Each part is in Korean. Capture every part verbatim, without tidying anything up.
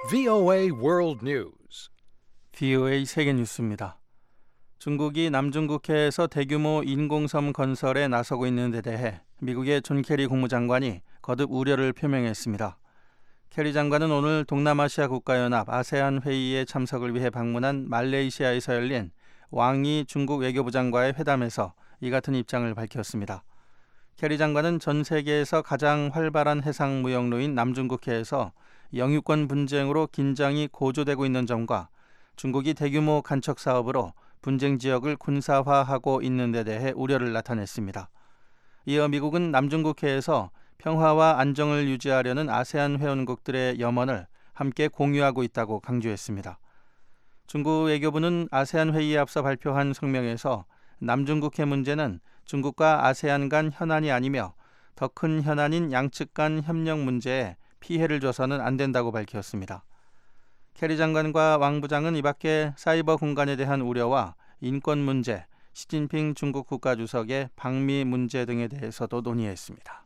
브이오에이 World News. 브이오에이 세계 뉴스입니다. 중국이 남중국해에서 대규모 인공섬 건설에 나서고 있는 데 대해 미국의 존 케리 국무장관이 거듭 우려를 표명했습니다. 케리 장관은 오늘 동남아시아 국가연합 아세안 회의에 참석을 위해 방문한 말레이시아에서 열린 왕이 중국 외교부장과의 회담에서 이 같은 입장을 밝혔습니다. 케리 장관은 전 세계에서 가장 활발한 해상 무역로인 남중국해에서 영유권 분쟁으로 긴장이 고조되고 있는 점과 중국이 대규모 간척 사업으로 분쟁 지역을 군사화하고 있는 데 대해 우려를 나타냈습니다. 이어 미국은 남중국해에서 평화와 안정을 유지하려는 아세안 회원국들의 염원을 함께 공유하고 있다고 강조했습니다. 중국 외교부는 아세안 회의에 앞서 발표한 성명에서 남중국해 문제는 중국과 아세안 간 현안이 아니며 더 큰 현안인 양측 간 협력 문제에 피해를 줘서는 안 된다고 밝혔습니다. 케리 장관과 왕 부장은 이 밖에 사이버 공간에 대한 우려와 인권 문제, 시진핑 중국 국가주석의 방미 문제 등에 대해서도 논의했습니다.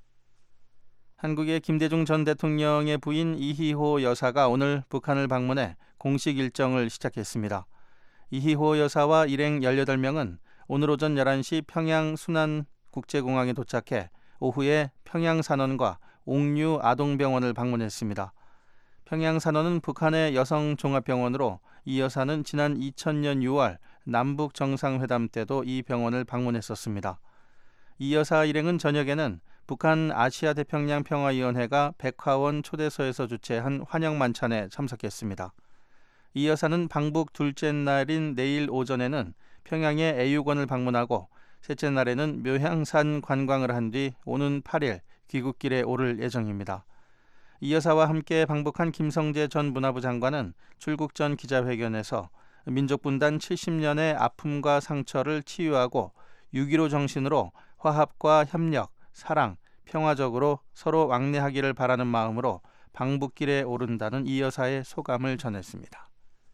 한국의 김대중 전 대통령의 부인 이희호 여사가 오늘 북한을 방문해 공식 일정을 시작했습니다. 이희호 여사와 일행 열여덟 명은 오늘 오전 열한 시 평양 순안 국제공항에 도착해 오후에 평양산원과 옥류 아동병원을 방문했습니다. 평양산원은 북한의 여성종합병원으로 이 여사는 지난 이천 년 유월 남북 정상회담 때도 이 병원을 방문했었습니다. 이 여사 일행은 저녁에는 북한 아시아 태평양 평화위원회가 백화원 초대소에서 주최한 환영 만찬에 참석했습니다. 이 여사는 방북 둘째 날인 내일 오전에는 평양의 애육원을 방문하고 셋째 날에는 묘향산 관광을 한 뒤 오는 팔 일 귀국길에 오를 예정입니다. 이 여사와 함께 방북한 김성재 전 문화부 장관은 출국 전 기자회견에서 민족분단 칠십 년의 아픔과 상처를 치유하고 육점일오 정신으로 화합과 협력, 사랑, 평화적으로 서로 왕래하기를 바라는 마음으로 방북길에 오른다는 이 여사의 소감을 전했습니다.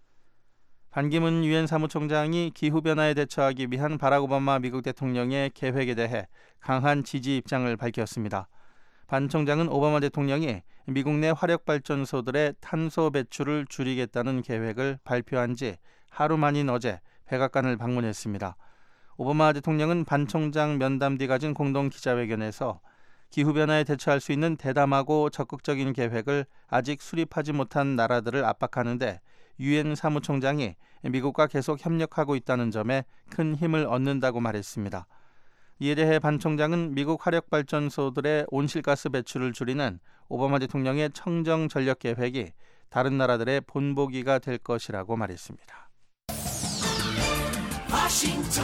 반기문 유엔 사무총장이 기후변화에 대처하기 위한 바락 오바마 미국 대통령의 계획에 대해 강한 지지 입장을 밝혔습니다. 반 총장은 오바마 대통령이 미국 내 화력발전소들의 탄소 배출을 줄이겠다는 계획을 발표한 지 하루 만인 어제 백악관을 방문했습니다. 오바마 대통령은 반 총장 면담 뒤 가진 공동 기자회견에서 기후변화에 대처할 수 있는 대담하고 적극적인 계획을 아직 수립하지 못한 나라들을 압박하는데 유엔 사무총장이 미국과 계속 협력하고 있다는 점에 큰 힘을 얻는다고 말했습니다. 이에 대해 반 총장은 미국 화력발전소들의 온실가스 배출을 줄이는 오바마 대통령의 청정 전력 계획이 다른 나라들의 본보기가 될 것이라고 말했습니다. 워싱턴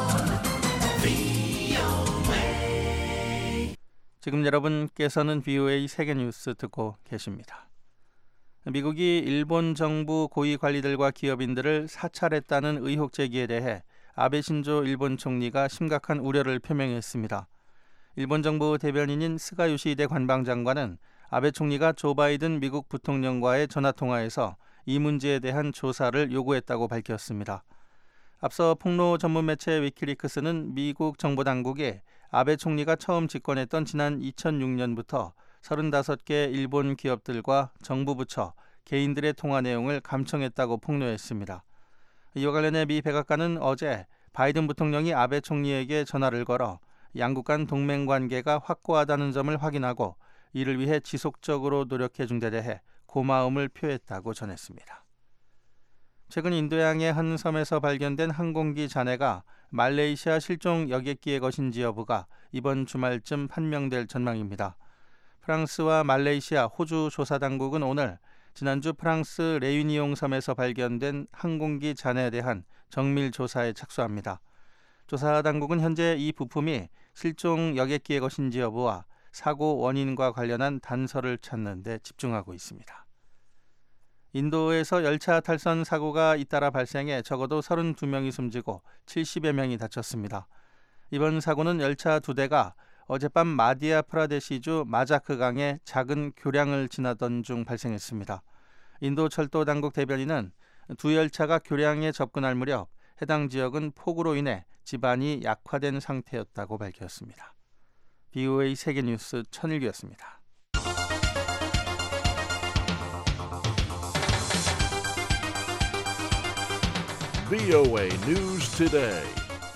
브이오에이. 지금 여러분께서는 브이오에이 세계뉴스 듣고 계십니다. 미국이 일본 정부 고위 관리들과 기업인들을 사찰했다는 의혹 제기에 대해 아베 신조 일본 총리가 심각한 우려를 표명했습니다. 일본 정부 대변인인 스가 요시히데 관방장관은 아베 총리가 조 바이든 미국 부통령과의 전화통화에서 이 문제에 대한 조사를 요구했다고 밝혔습니다. 앞서 폭로 전문 매체 위키리크스는 미국 정보당국이 아베 총리가 처음 집권했던 지난 이천육 년부터 서른다섯 개 일본 기업들과 정부 부처, 개인들의 통화 내용을 감청했다고 폭로했습니다. 이와 관련해 미 백악관은 어제 바이든 부통령이 아베 총리에게 전화를 걸어 양국 간 동맹 관계가 확고하다는 점을 확인하고 이를 위해 지속적으로 노력해 준 데 대해 고마움을 표했다고 전했습니다. 최근 인도양의 한 섬에서 발견된 항공기 잔해가 말레이시아 실종 여객기의 것인지 여부가 이번 주말쯤 판명될 전망입니다. 프랑스와 말레이시아, 호주 조사당국은 오늘 지난주 프랑스 레유니옹 섬에서 발견된 항공기 잔해에 대한 정밀 조사에 착수합니다. 조사당국은 현재 이 부품이 실종 여객기의 것인지 여부와 사고 원인과 관련한 단서를 찾는 데 집중하고 있습니다. 인도에서 열차 탈선 사고가 잇따라 발생해 적어도 서른두 명이 숨지고 칠십여 명이 다쳤습니다. 이번 사고는 열차 두 대가 어젯밤 마디아 프라데시주 마자크 강의 작은 교량을 지나던 중 발생했습니다. 인도 철도 당국 대변인은 두 열차가 교량에 접근할 무렵 해당 지역은 폭우로 인해 지반이 약화된 상태였다고 밝혔습니다. 브이오에이 세계뉴스 천일규였습니다. 브이오에이 News Today.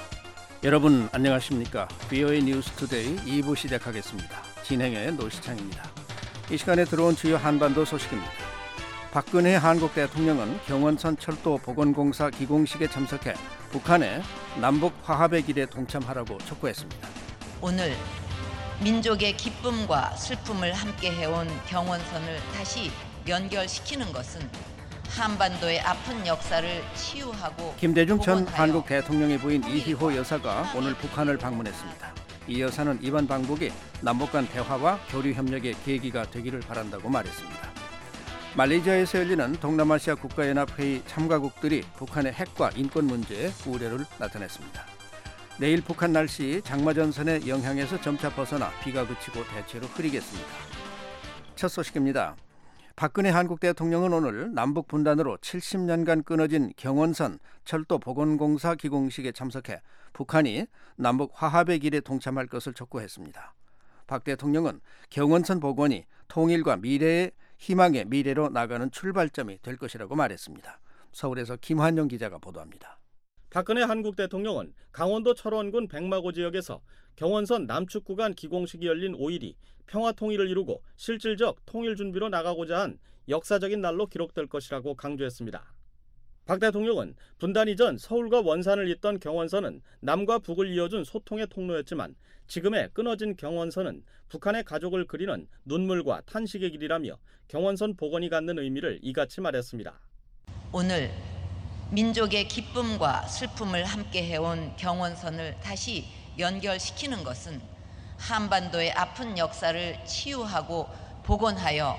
여러분 안녕하십니까? 브이오에이 뉴스 투데이 이 부 시작하겠습니다. 진행의 노시창입니다. 이 시간에 들어온 주요 한반도 소식입니다. 박근혜 한국 대통령은 경원선 철도 복원공사 기공식에 참석해 북한의 남북 화합의 길에 동참하라고 촉구했습니다. 오늘 민족의 기쁨과 슬픔을 함께 해온 경원선을 다시 연결시키는 것은 한반도의 아픈 역사를 치유하고 김대중 전 복원하여 한국 대통령의 부인 이희호 여사가 오늘 북한을 방문했습니다. 이 여사는 이번 방북이 남북 간 대화와 교류 협력의 계기가 되기를 바란다고 말했습니다. 말레이시아에서 열리는 동남아시아 국가연합회의 참가국들이 북한의 핵과 인권 문제에 우려를 나타냈습니다. 내일 북한 날씨 장마전선의 영향에서 점차 벗어나 비가 그치고 대체로 흐리겠습니다. 첫 소식입니다. 박근혜 한국 대통령은 오늘 남북 분단으로 칠십 년간 끊어진 경원선 철도 복원공사 기공식에 참석해 북한이 남북 화합의 길에 동참할 것을 촉구했습니다. 박 대통령은 경원선 복원이 통일과 미래의 희망의 미래로 나가는 출발점이 될 것이라고 말했습니다. 서울에서 김환영 기자가 보도합니다. 박근혜 한국 대통령은 강원도 철원군 백마고 지역에서 경원선 남측 구간 기공식이 열린 오 일이 평화 통일을 이루고 실질적 통일 준비로 나가고자 한 역사적인 날로 기록될 것이라고 강조했습니다. 박 대통령은 분단 이전 서울과 원산을 잇던 경원선은 남과 북을 이어준 소통의 통로였지만 지금의 끊어진 경원선은 북한의 가족을 그리는 눈물과 탄식의 길이라며 경원선 복원이 갖는 의미를 이같이 말했습니다. 오늘 민족의 기쁨과 슬픔을 함께 해온 경원선을 다시 연결시키는 것은 한반도의 아픈 역사를 치유하고 복원하여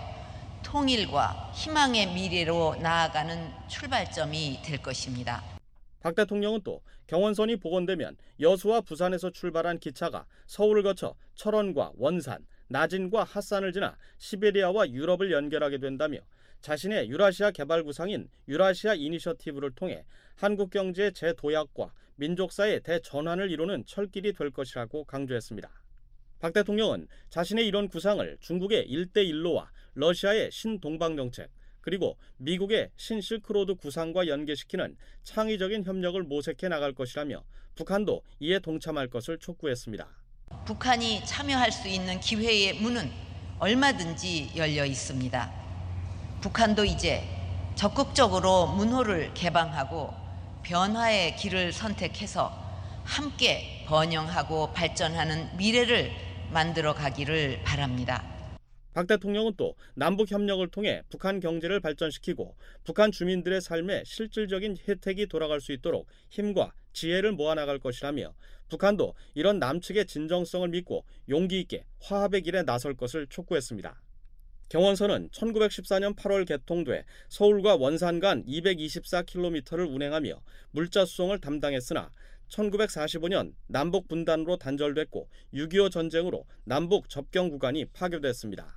통일과 희망의 미래로 나아가는 출발점이 될 것입니다. 박 대통령은 또 경원선이 복원되면 여수와 부산에서 출발한 기차가 서울을 거쳐 철원과 원산, 나진과 핫산을 지나 시베리아와 유럽을 연결하게 된다며 자신의 유라시아 개발 구상인 유라시아 이니셔티브를 통해 한국 경제의 재도약과 민족사의 대전환을 이루는 철길이 될 것이라고 강조했습니다. 박 대통령은 자신의 이런 구상을 중국의 일대일로와 러시아의 신동방정책 그리고 미국의 신실크로드 구상과 연계시키는 창의적인 협력을 모색해 나갈 것이라며 북한도 이에 동참할 것을 촉구했습니다. 북한이 참여할 수 있는 기회의 문은 얼마든지 열려 있습니다. 북한도 이제 적극적으로 문호를 개방하고 변화의 길을 선택해서 함께 번영하고 발전하는 미래를 만들어 가기를 바랍니다. 박 대통령은 또 남북 협력을 통해 북한 경제를 발전시키고 북한 주민들의 삶에 실질적인 혜택이 돌아갈 수 있도록 힘과 지혜를 모아나갈 것이라며 북한도 이런 남측의 진정성을 믿고 용기 있게 화합의 길에 나설 것을 촉구했습니다. 경원선은 천구백십사 년 팔월 개통돼 서울과 원산 간 이백이십사 킬로미터를 운행하며 물자 수송을 담당했으나 천구백사십오 년 남북 분단으로 단절됐고 육이오 전쟁으로 남북 접경 구간이 파괴됐습니다.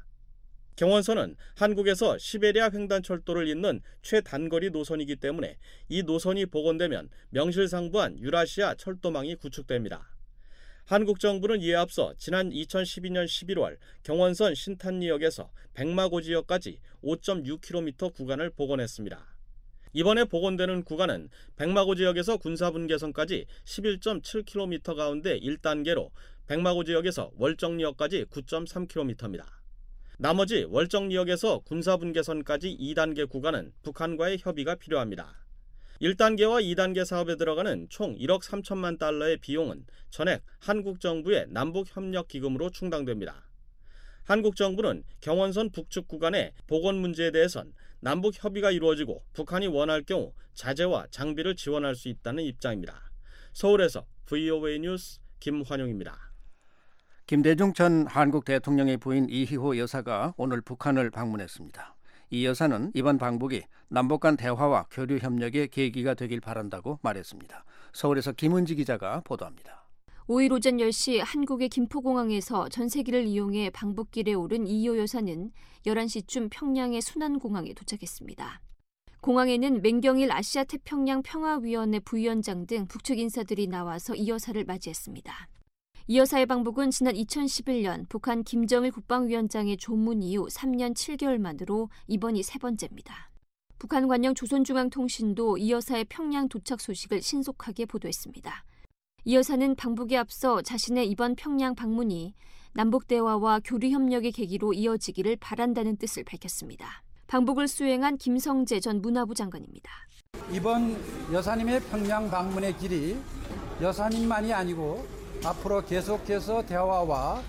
경원선은 한국에서 시베리아 횡단철도를 잇는 최단거리 노선이기 때문에 이 노선이 복원되면 명실상부한 유라시아 철도망이 구축됩니다. 한국 정부는 이에 앞서 지난 이천십이 년 십일월 경원선 신탄리역에서 백마고 지역까지 오 점 육 킬로미터 구간을 복원했습니다. 이번에 복원되는 구간은 백마고 지역에서 군사분계선까지 십일 점 칠 킬로미터 가운데 일 단계로 백마고 지역에서 월정리역까지 구 점 삼 킬로미터입니다. 나머지 월정리역에서 군사분계선까지 이 단계 구간은 북한과의 협의가 필요합니다. 일 단계와 이 단계 사업에 들어가는 총 일억 삼천만 달러의 비용은 전액 한국 정부의 남북협력기금으로 충당됩니다. 한국 정부는 경원선 북측 구간의 복원 문제에 대해선 남북 협의가 이루어지고 북한이 원할 경우 자재와 장비를 지원할 수 있다는 입장입니다. 서울에서 브이오에이 뉴스 김환용입니다. 김대중 전 한국 대통령의 부인 이희호 여사가 오늘 북한을 방문했습니다. 이 여사는 이번 방북이 남북 간 대화와 교류 협력의 계기가 되길 바란다고 말했습니다. 서울에서 김은지 기자가 보도합니다. 오 일 오전 열 시 한국의 김포공항에서 전세기를 이용해 방북길에 오른 이희호 여사는 열한 시쯤 평양의 순안공항에 도착했습니다. 공항에는 맹경일 아시아태평양 평화위원회 부위원장 등 북측 인사들이 나와서 이 여사를 맞이했습니다. 이 여사의 방북은 지난 이천십일 년 북한 김정일 국방위원장의 조문 이후 삼 년 칠 개월 만으로 이번이 세 번째입니다. 북한 관영 조선중앙통신도 이 여사의 평양 도착 소식을 신속하게 보도했습니다. 이 여사는 방북에 앞서 자신의 이번 평양 방문이 남북대화와 교류협력의 계기로 이어지기를 바란다는 뜻을 밝혔습니다. 방북을 수행한 김성재 전 문화부 장관입니다. 이번 여사님의 평양 방문의 길이 여사님만이 아니고 앞으로 계속해서 대화와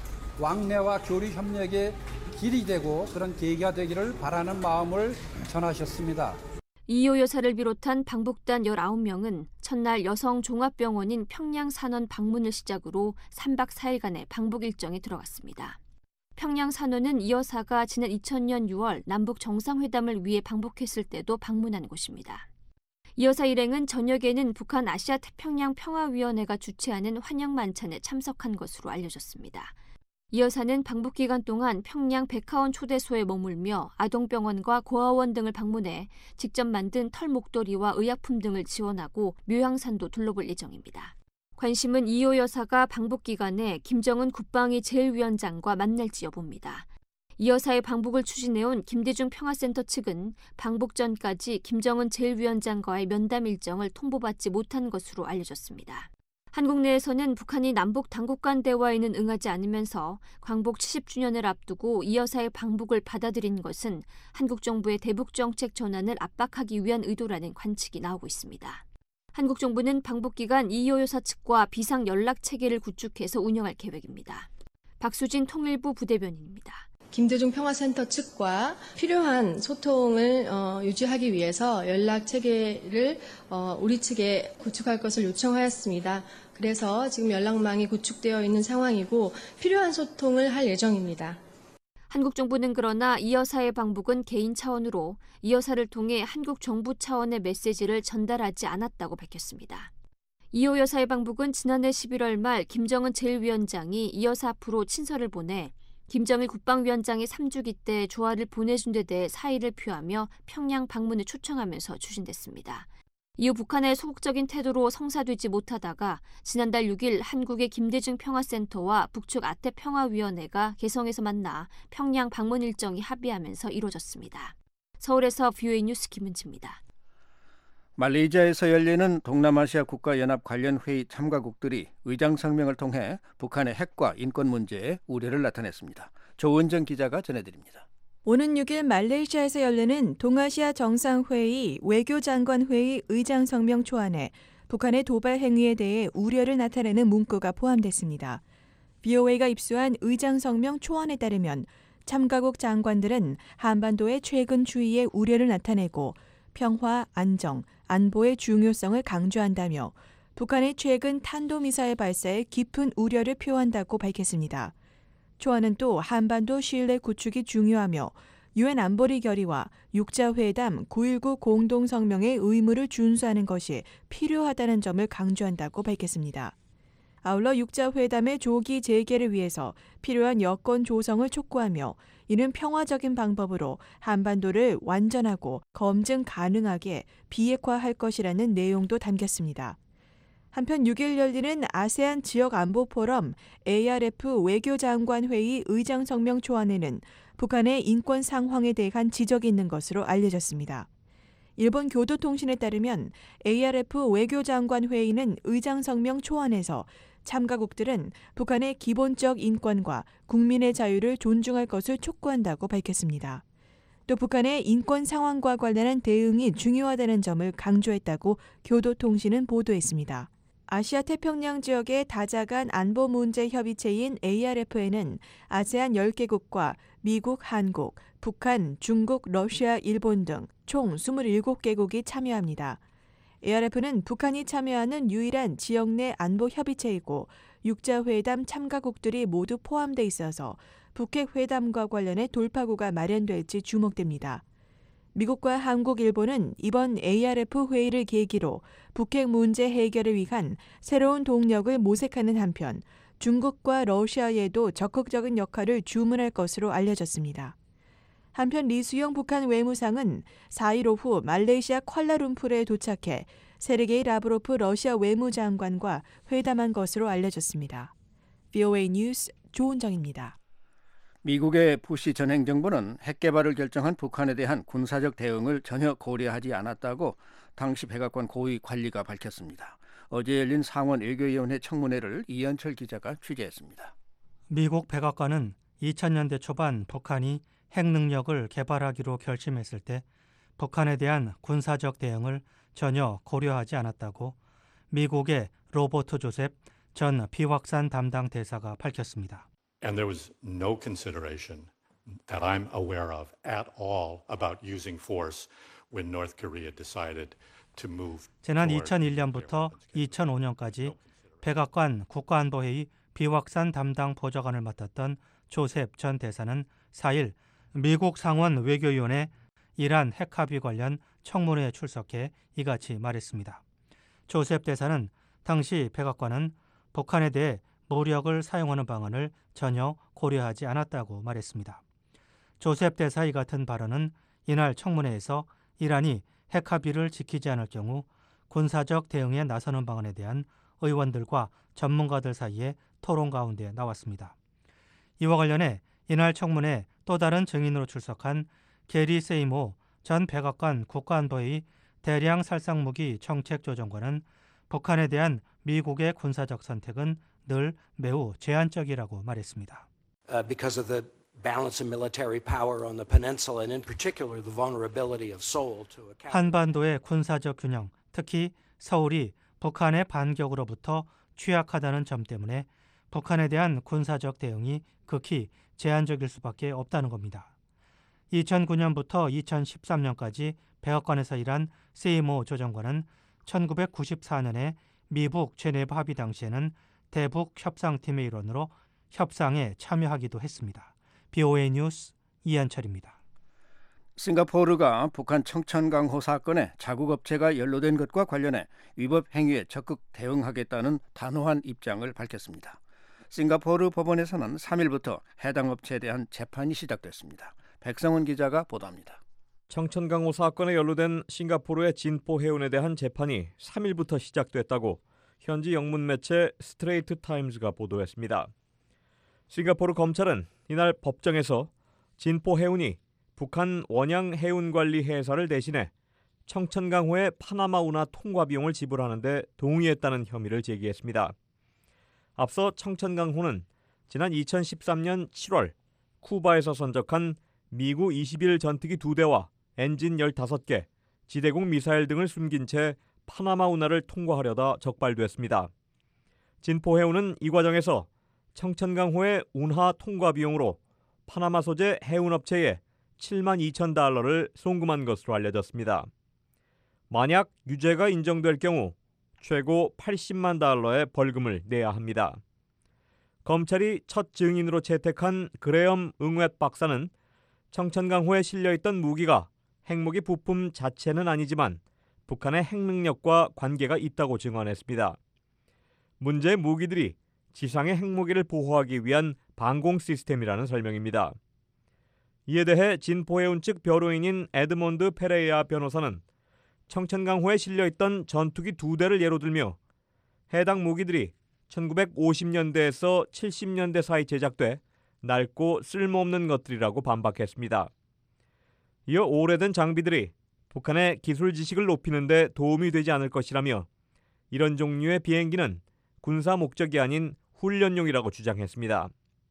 왕래와 교류협력의 길이 되고 그런 계기가 되기를 바라는 마음을 전하셨습니다. 이호 여사를 비롯한 방북단 열아홉 명은 첫날 여성종합병원인 평양산원 방문을 시작으로 삼 박 사 일간의 방북 일정에 들어갔습니다. 평양산원은 이 여사가 지난 이천 년 유월 남북 정상회담을 위해 방북했을 때도 방문한 곳입니다. 이 여사 일행은 저녁에는 북한 아시아 태평양 평화위원회가 주최하는 환영 만찬에 참석한 것으로 알려졌습니다. 이 여사는 방북 기간 동안 평양 백화원 초대소에 머물며 아동병원과 고아원 등을 방문해 직접 만든 털 목도리와 의약품 등을 지원하고 묘향산도 둘러볼 예정입니다. 관심은 이호 여사가 방북 기간에 김정은 국방위 제일위원장과 만날지 여부입니다. 이 여사의 방북을 추진해온 김대중 평화센터 측은 방북 전까지 김정은 제일위원장과의 면담 일정을 통보받지 못한 것으로 알려졌습니다. 한국 내에서는 북한이 남북 당국 간 대화에는 응하지 않으면서 광복 칠십 주년을 앞두고 이 여사의 방북을 받아들인 것은 한국 정부의 대북 정책 전환을 압박하기 위한 의도라는 관측이 나오고 있습니다. 한국 정부는 방북 기간 이호 여사 측과 비상 연락 체계를 구축해서 운영할 계획입니다. 박수진 통일부 부대변인입니다. 김대중 평화센터 측과 필요한 소통을 어, 유지하기 위해서 연락 체계를 어, 우리 측에 구축할 것을 요청하였습니다. 그래서 지금 연락망이 구축되어 있는 상황이고 필요한 소통을 할 예정입니다. 한국 정부는 그러나 이 여사의 방북은 개인 차원으로 이 여사를 통해 한국 정부 차원의 메시지를 전달하지 않았다고 밝혔습니다. 이호 여사의 방북은 지난해 십일월 말 김정은 제일위원장이 이 여사 앞으로 친서를 보내 김정일 국방위원장이 삼 주기 때 조화를 보내준 데 대해 사의를 표하며 평양 방문을 초청하면서 추진됐습니다. 이후 북한의 소극적인 태도로 성사되지 못하다가 지난달 육 일 한국의 김대중 평화센터와 북측 아태평화위원회가 개성에서 만나 평양 방문 일정이 합의하면서 이루어졌습니다. 서울에서 브이오에이 뉴스 김은지입니다. 말레이시아에서 열리는 동남아시아 국가연합 관련 회의 참가국들이 의장성명을 통해 북한의 핵과 인권 문제에 우려를 나타냈습니다. 조은정 기자가 전해드립니다. 오는 육 일 말레이시아에서 열리는 동아시아 정상회의 외교장관회의 의장성명 초안에 북한의 도발 행위에 대해 우려를 나타내는 문구가 포함됐습니다. 브이오에이가 입수한 의장성명 초안에 따르면 참가국 장관들은 한반도의 최근 추이에 우려를 나타내고 평화, 안정, 안보의 중요성을 강조한다며 북한의 최근 탄도미사일 발사에 깊은 우려를 표한다고 밝혔습니다. 초안은 또 한반도 신뢰 구축이 중요하며 유엔 안보리 결의와 육자회담 구일구 공동성명의 의무를 준수하는 것이 필요하다는 점을 강조한다고 밝혔습니다. 아울러 육자회담의 조기 재개를 위해서 필요한 여건 조성을 촉구하며 이는 평화적인 방법으로 한반도를 완전하고 검증 가능하게 비핵화할 것이라는 내용도 담겼습니다. 한편 육 일 열리는 아세안 지역안보포럼 에이알에프 외교장관회의 의장성명 초안에는 북한의 인권 상황에 대한 지적이 있는 것으로 알려졌습니다. 일본 교도통신에 따르면 에이알에프 외교장관회의는 의장성명 초안에서 참가국들은 북한의 기본적 인권과 국민의 자유를 존중할 것을 촉구한다고 밝혔습니다. 또 북한의 인권 상황과 관련한 대응이 중요하다는 점을 강조했다고 교도통신은 보도했습니다. 아시아 태평양 지역의 다자간 안보 문제 협의체인 에이알에프에는 아세안 열 개국과 미국, 한국, 북한, 중국, 러시아, 일본 등 총 이십칠 개국이 참여합니다. 에이알에프는 북한이 참여하는 유일한 지역 내 안보 협의체이고 육자회담 참가국들이 모두 포함돼 있어서 북핵 회담과 관련해 돌파구가 마련될지 주목됩니다. 미국과 한국, 일본은 이번 에이알에프 회의를 계기로 북핵 문제 해결을 위한 새로운 동력을 모색하는 한편 중국과 러시아에도 적극적인 역할을 주문할 것으로 알려졌습니다. 한편 리수영 북한 외무상은 사 일 오후 말레이시아 쿠알라룸푸르에 도착해 세르게이 라브로프 러시아 외무장관과 회담한 것으로 알려졌습니다. 브이오에이 뉴스 조은정입니다. 미국의 부시 전 행정부는 핵 개발을 결정한 북한에 대한 군사적 대응을 전혀 고려하지 않았다고 당시 백악관 고위 관리가 밝혔습니다. 어제 열린 상원 외교위원회 청문회를 이현철 기자가 취재했습니다. 미국 백악관은 이천 년대 초반 북한이 핵 능력을 개발하기로 결심했을 때 북한에 대한 군사적 대응을 전혀 고려하지 않았다고 미국의 로버트 조셉 전 비확산 담당 대사가 밝혔습니다. And there was no consideration that I'm aware of at all about using force when North Korea decided to move. 지난 이천일 년부터 이천오 년까지 백악관 국가안보회의 비확산 담당 보좌관을 맡았던 조셉 전 대사는 사 일 미국 상원 외교위원회 이란 핵 합의 관련 청문회에 출석해 이같이 말했습니다. 조셉 대사는 당시 백악관은 북한에 대해 무력을 사용하는 방안을 전혀 고려하지 않았다고 말했습니다. 조셉 대사 이 같은 발언은 이날 청문회에서 이란이 핵 합의를 지키지 않을 경우 군사적 대응에 나서는 방안에 대한 의원들과 전문가들 사이에 토론 가운데 나왔습니다. 이와 관련해 이날 청문회 또 다른 증인으로 출석한 게리 세이모 전 백악관 국가안보회의 대량 살상무기 정책조정관은 북한에 대한 미국의 군사적 선택은 늘 매우 제한적이라고 말했습니다. Uh, because of the balance of military power on the peninsula and in particular the vulnerability of Seoul to a 한반도의 군사적 균형, 특히 서울이 북한의 반격으로부터 취약하다는 점 때문에 북한에 대한 군사적 대응이 극히 제한적일 수밖에 없다는 겁니다. 이천구 년부터 이천십삼 년까지 백악관에서 일한 세이모 조정관은 천구백구십사 년에 미북 제네바 합의 당시에는 대북 협상팀의 일원으로 협상에 참여하기도 했습니다. 비오에이 뉴스 이한철입니다. 싱가포르가 북한 청천강호 사건에 자국업체가 연루된 것과 관련해 위법 행위에 적극 대응하겠다는 단호한 입장을 밝혔습니다. 싱가포르 법원에서는 삼 일부터 해당 업체에 대한 재판이 시작됐습니다. 백성원 기자가 보도합니다. 청천강호 사건에 연루된 싱가포르의 진포 해운에 대한 재판이 삼 일부터 시작됐다고 현지 영문 매체 스트레이트 타임즈가 보도했습니다. 싱가포르 검찰은 이날 법정에서 진포 해운이 북한 원양 해운관리회사를 대신해 청천강호의 파나마 운하 통과 비용을 지불하는 데 동의했다는 혐의를 제기했습니다. 앞서 청천강호는 지난 이천십삼 년 칠월 쿠바에서 선적한 미구 이십일 전투기 두 대와 엔진 열다섯 개, 지대공 미사일 등을 숨긴 채 파나마 운하를 통과하려다 적발됐습니다. 진포 해운은 이 과정에서 청천강호의 운하 통과 비용으로 파나마 소재 해운업체에 칠만 이천 달러를 송금한 것으로 알려졌습니다. 만약 유죄가 인정될 경우 최고 팔십만 달러의 벌금을 내야 합니다. 검찰이 첫 증인으로 채택한 그레엄 응웻 박사는 청천강호에 실려있던 무기가 핵무기 부품 자체는 아니지만 북한의 핵 능력과 관계가 있다고 증언했습니다. 문제의 무기들이 지상의 핵무기를 보호하기 위한 방공 시스템이라는 설명입니다. 이에 대해 진포해운 측 변호인인 에드몬드 페레이아 변호사는 청천강호에 실려있던 전투기 두 대를 예로 들며 해당 무기들이 천구백오십 년대에서 칠십 년대 사이 제작돼 낡고 쓸모없는 것들이라고 반박했습니다. 이어 오래된 장비들이 북한의 기술 지식을 높이는 데 도움이 되지 않을 것이라며 이런 종류의 비행기는 군사 목적이 아닌 훈련용이라고 주장했습니다.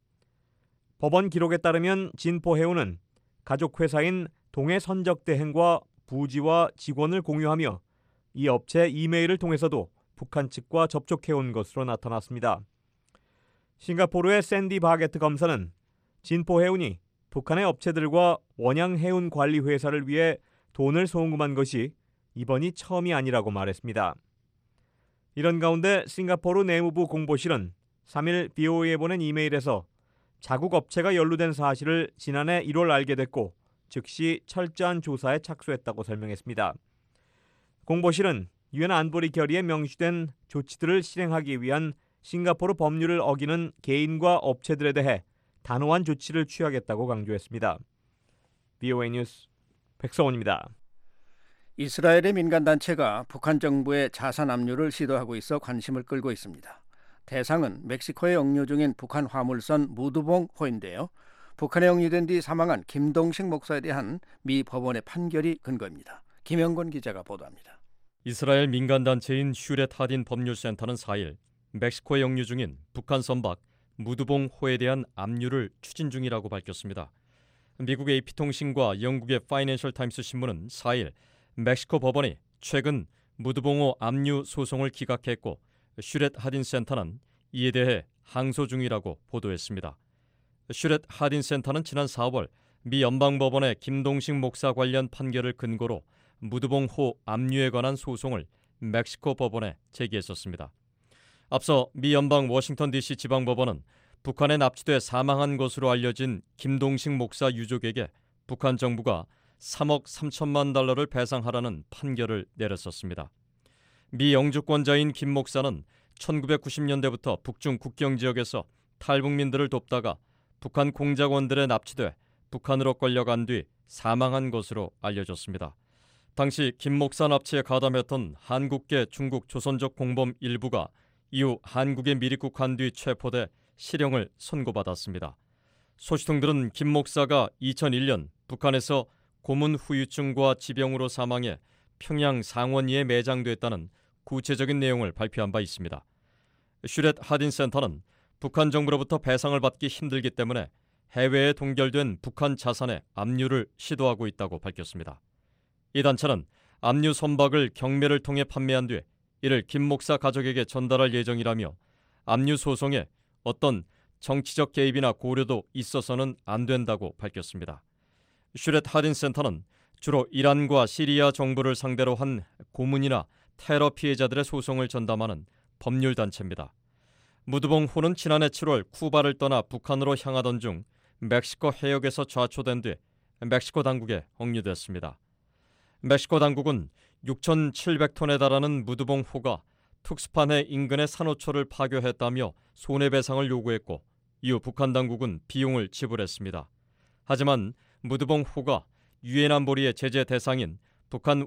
법원 기록에 따르면 진포 해운은 가족 회사인 동해선적대행과 부지와 직원을 공유하며 이 업체 이메일을 통해서도 북한 측과 접촉해온 것으로 나타났습니다. 싱가포르의 샌디 바게트 검사는 진포 해운이 북한의 업체들과 원양 해운 관리 회사를 위해 돈을 송금한 것이 이번이 처음이 아니라고 말했습니다. 이런 가운데 싱가포르 내무부 공보실은 삼 일 비오에이에 보낸 이메일에서 자국 업체가 연루된 사실을 지난해 일월 알게 됐고 즉시 철저한 조사에 착수했다고 설명했습니다. 공보실은 유엔 안보리 결의에 명시된 조치들을 실행하기 위한 싱가포르 법률을 어기는 개인과 업체들에 대해 단호한 조치를 취하겠다고 강조했습니다. 비오에이 뉴스 백성원입니다. 이스라엘의 민간단체가 북한 정부의 자산 압류를 시도하고 있어 관심을 끌고 있습니다. 대상은 멕시코에 억류 중인 북한 화물선 무드봉호인데요. 북한에 영유된 뒤 사망한 김동식 목사에 대한 미 법원의 판결이 근거입니다. 김영건 기자가 보도합니다. 이스라엘 민간단체인 슈렛 하딘 법률센터는 사 일 멕시코에 영유 중인 북한 선박 무드봉 호에 대한 압류를 추진 중이라고 밝혔습니다. 미국의 에이피통신과 영국의 파이낸셜 타임스 신문은 사 일 멕시코 법원이 최근 무드봉호 압류 소송을 기각했고 슈렛 하딘 센터는 이에 대해 항소 중이라고 보도했습니다. 슈렛 하딘 센터는 지난 사월 미 연방법원의 김동식 목사 관련 판결을 근거로 무드봉호 압류에 관한 소송을 멕시코 법원에 제기했었습니다. 앞서 미 연방 워싱턴 디씨 지방법원은 북한에 납치돼 사망한 것으로 알려진 김동식 목사 유족에게 북한 정부가 삼억 삼천만 달러를 배상하라는 판결을 내렸었습니다. 미 영주권자인 김 목사는 천구백구십 년대부터 북중 국경 지역에서 탈북민들을 돕다가 북한 공작원들에 납치돼 북한으로 끌려간 뒤 사망한 것으로 알려졌습니다. 당시 김 목사 납치에 가담했던 한국계 중국 조선족 공범 일부가 이후 한국에 미립국한 뒤 체포돼 실형을 선고받았습니다. 소식통들은 김 목사가 이천일 년 북한에서 고문 후유증과 지병으로 사망해 평양 상원리에 매장됐다는 구체적인 내용을 발표한 바 있습니다. 슈렛 하딘 센터는 북한 정부로부터 배상을 받기 힘들기 때문에 해외에 동결된 북한 자산의 압류를 시도하고 있다고 밝혔습니다. 이 단체는 압류 선박을 경매를 통해 판매한 뒤 이를 김 목사 가족에게 전달할 예정이라며 압류 소송에 어떤 정치적 개입이나 고려도 있어서는 안 된다고 밝혔습니다. 슈렛 하딘 센터는 주로 이란과 시리아 정부를 상대로 한 고문이나 테러 피해자들의 소송을 전담하는 법률단체입니다. 무드봉호는 지난해 칠월 쿠바를 떠나 북한으로 향하던 중 멕시코 해역에서 좌초된 뒤 멕시코 당국에 억류됐습니다. 멕시코 당국은 육천칠백 톤에 달하는 무드봉호가 특수판해 인근의 산호초를 파괴했다며 손해배상을 요구했고 이후 북한 당국은 비용을 지불했습니다. 하지만 무드봉호가 유엔 안보리의 제재 대상인 북한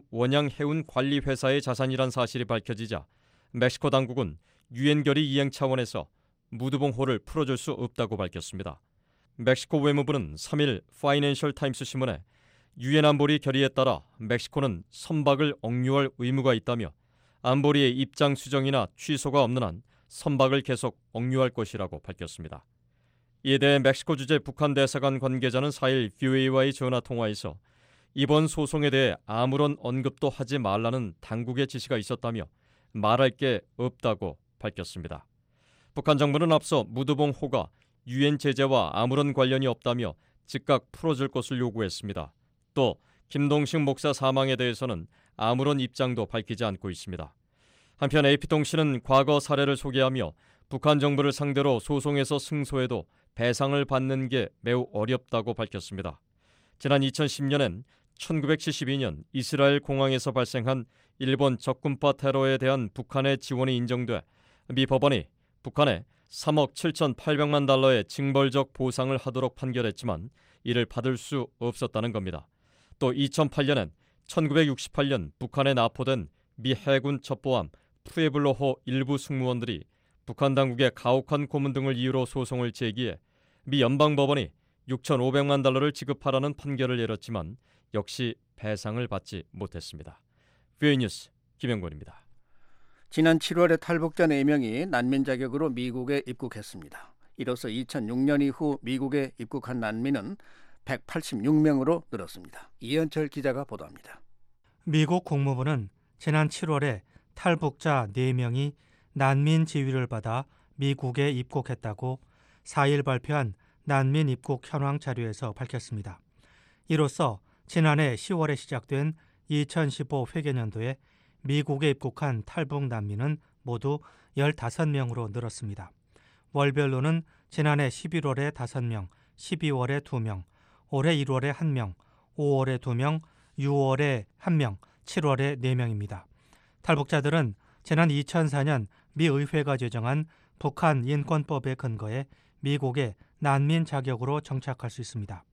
원양해운관리회사의 자산이란 사실이 밝혀지자 멕시코 당국은 유엔 결의 이행 차원에서 무드봉호를 풀어줄 수 없다고 밝혔습니다. 멕시코 외무부는 삼 일 파이낸셜 타임스 신문에 유엔 안보리 결의에 따라 멕시코는 선박을 억류할 의무가 있다며 안보리의 입장 수정이나 취소가 없는 한 선박을 계속 억류할 것이라고 밝혔습니다. 이에 대해 멕시코 주재 북한 대사관 관계자는 사 일 브이오에이와의 전화 통화에서 이번 소송에 대해 아무런 언급도 하지 말라는 당국의 지시가 있었다며 말할 게 없다고 밝혔습니다. 북한 정부는 앞서 무드봉호가 유엔 제재와 아무런 관련이 없다며 즉각 풀어줄 것을 요구했습니다. 또 김동식 목사 사망에 대해서는 아무런 입장도 밝히지 않고 있습니다. 한편 에이피통신은 과거 사례를 소개하며 북한 정부를 상대로 소송에서 승소해도 배상을 받는 게 매우 어렵다고 밝혔습니다. 지난 이천십 년엔 천구백칠십이 년 이스라엘 공항에서 발생한 일본 적군파 테러에 대한 북한의 지원이 인정돼 미 법원이 북한에 삼억 칠천팔백만 달러의 징벌적 보상을 하도록 판결했지만 이를 받을 수 없었다는 겁니다. 또 이천팔 년엔 천구백육십팔 년 북한에 납포된 미 해군 첩보함 푸에블로호 일부 승무원들이 북한 당국의 가혹한 고문 등을 이유로 소송을 제기해 미 연방법원이 육천오백만 달러를 지급하라는 판결을 내렸지만 역시 배상을 받지 못했습니다. 브이오에이 뉴스 김영권입니다. 지난 칠월에 탈북자 네 명이 난민 자격으로 미국에 입국했습니다. 이로써 이천육 년 이후 미국에 입국한 난민은 백팔십육 명으로 늘었습니다. 이현철 기자가 보도합니다. 미국 국무부는 지난 칠월에 탈북자 네 명이 난민 지위를 받아 미국에 입국했다고 사 일 발표한 난민 입국 현황 자료에서 밝혔습니다. 이로써 지난해 시월에 시작된 이천십오 회계년도에 미국에 입국한 탈북 난민은 모두 열다섯 명으로 늘었습니다. 월별로는 지난해 십일월에 다섯 명, 십이월에 두 명, 올해 일월에 한 명, 오월에 두 명, 유월에 한 명, 칠월에 네 명입니다. 탈북자들은 지난 이천사 년 미 의회가 제정한 북한 인권법에 근거해 미국에 난민 자격으로 정착할 수 있습니다.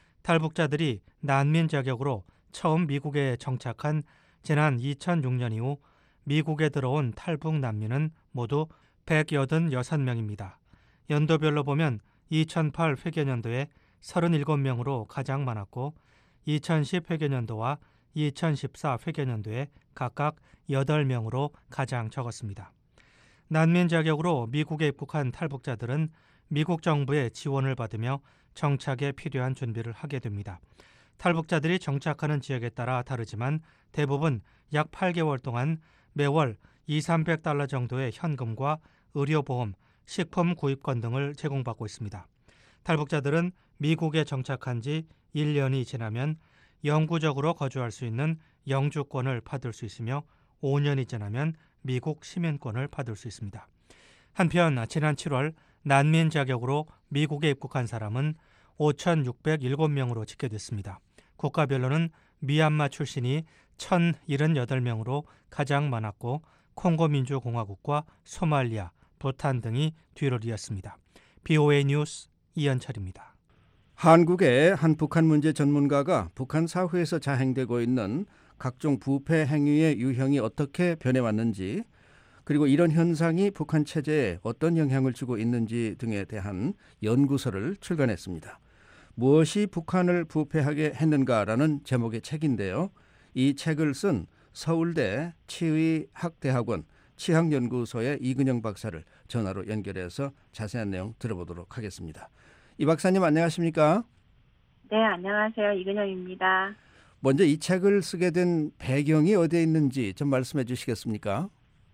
탈북자들이 난민 자격으로 처음 미국에 정착한 지난 이천육 년 이후 미국에 들어온 탈북 난민은 모두 백팔십육 명입니다. 연도별로 보면 이천팔 회계년도에 서른일곱 명으로 가장 많았고 이천십 회계년도와 이천십사 회계년도에 각각 여덟 명으로 가장 적었습니다. 난민 자격으로 미국에 입국한 탈북자들은 미국 정부의 지원을 받으며 정착에 필요한 준비를 하게 됩니다. 탈북자들이 정착하는 지역에 따라 다르지만 대부분 약 팔 개월 동안 매월 이삼백 달러 정도의 현금과 의료보험, 식품 구입권 등을 제공받고 있습니다. 탈북자들은 미국에 정착한 지 일 년이 지나면 영구적으로 거주할 수 있는 영주권을 받을 수 있으며 오 년이 지나면 미국 시민권을 받을 수 있습니다. 한편 지난 칠월 난민 자격으로 미국에 입국한 사람은 오천육백칠 명으로 집계됐습니다. 국가별로는 미얀마 출신이 천칠십팔 명으로 가장 많았고 콩고민주공화국과 소말리아, 부탄 등이 뒤를 이었습니다. 비오에이 뉴스 이현철입니다. 한국의 한 북한 문제 전문가가 북한 사회에서 자행되고 있는 각종 부패 행위의 유형이 어떻게 변해왔는지, 그리고 이런 현상이 북한 체제에 어떤 영향을 주고 있는지 등에 대한 연구서를 출간했습니다. 무엇이 북한을 부패하게 했는가라는 제목의 책인데요. 이 책을 쓴 서울대 치의학대학원 치학연구소의 이근영 박사를 전화로 연결해서 자세한 내용 들어보도록 하겠습니다. 이 박사님 안녕하십니까? 네, 안녕하세요. 이근영입니다. 먼저 이 책을 쓰게 된 배경이 어디에 있는지 좀 말씀해 주시겠습니까?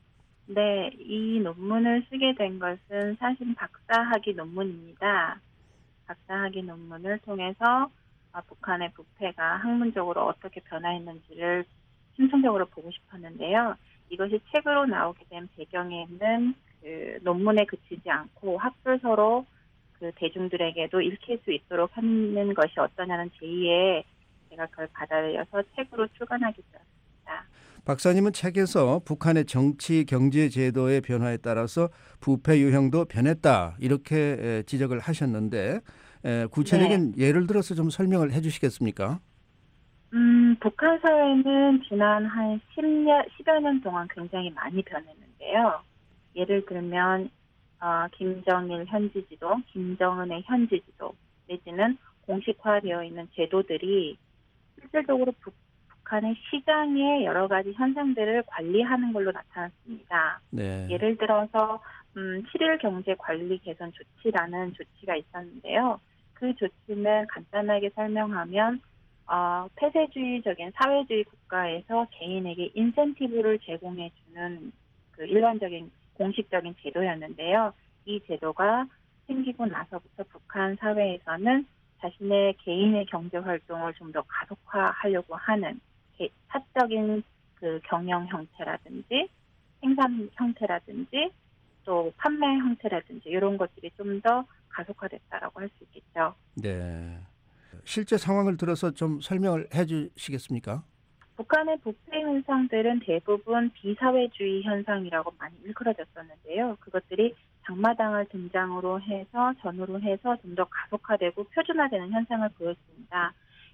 네, 이 논문을 쓰게 된 것은 사실 박사학위 논문입니다. 박사학위 논문을 통해서 북한의 부패가 학문적으로 어떻게 변화했는지를 심층적으로 보고 싶었는데요. 이것이 책으로 나오게 된 배경에는 그 논문에 그치지 않고 학술서로 그 대중들에게도 읽힐 수 있도록 하는 것이 어떠냐는 제의에 제가 그걸 받아들여서 책으로 출간하게 되었습니다. 박사님은 책에서 북한의 정치, 경제 제도의 변화에 따라서 부패 유형도 변했다 이렇게 지적을 하셨는데 구체적인 네. 예를 들어서 좀 설명을 해 주시겠습니까? 음, 북한 사회는 지난 한 십 년, 십여 년 동안 굉장히 많이 변했는데요. 예를 들면 어, 김정일 현지 지도, 김정은의 현지 지도 내지는 공식화되어 있는 제도들이 실질적으로 북, 북한의 시장의 여러 가지 현상들을 관리하는 걸로 나타났습니다. 네. 예를 들어서 음, 칠 일 경제 관리 개선 조치라는 조치가 있었는데요. 그 조치는 간단하게 설명하면 어, 폐쇄주의적인 사회주의 국가에서 개인에게 인센티브를 제공해주는 그 일반적인 공식적인 제도였는데요. 이 제도가 생기고 나서부터 북한 사회에서는 자신의 개인의 경제 활동을 좀 더 가속화하려고 하는 사적인 그 경영 형태라든지 생산 형태라든지 또 판매 형태라든지 이런 것들이 좀 더 가속화됐다라고 할 수 있겠죠. 네. 실제 상황을 들어서 좀 설명을 해 주시겠습니까? 북한의 부패 현상들은 대부분 비사회주의 현상이라고 많이 일컬어졌었는데요. 그것들이 장마당을 등장으로 해서 전후로 해서 좀 더 가속화되고 표준화되는 현상을 보였습니다.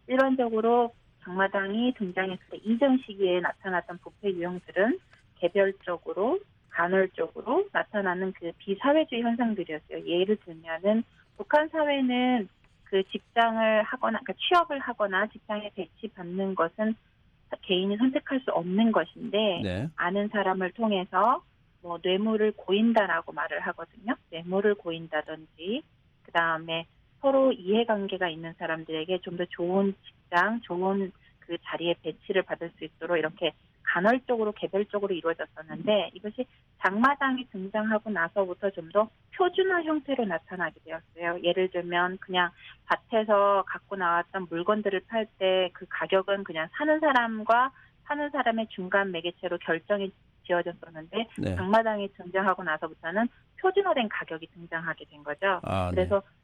일반적으로 장마당이 등장했을 때 이전 시기에 나타났던 부패 유형들은 개별적으로 간헐적으로 나타나는 그 비사회주의 현상들이었어요. 예를 들면은 북한 사회는 그 직장을 하거나 그러니까 취업을 하거나 직장에 배치받는 것은 개인이 선택할 수 없는 것인데 네. 아는 사람을 통해서 뭐 뇌물을 고인다라고 말을 하거든요. 뇌물을 고인다든지 그다음에 서로 이해관계가 있는 사람들에게 좀 더 좋은 직장, 좋은 그 자리에 배치를 받을 수 있도록 이렇게 간헐적으로 개별적으로 이루어졌었는데 이것이 장마당이 등장하고 나서부터 좀 더 표준화 형태로 나타나게 되었어요. 예를 들면 그냥 밭에서 갖고 나왔던 물건들을 팔 때 그 가격은 그냥 사는 사람과 파는 사람의 중간 매개체로 결정이 지어졌었는데 네. 장마당이 등장하고 나서부터는 표준화된 가격이 등장하게 된 거죠. 아, 그래서 네.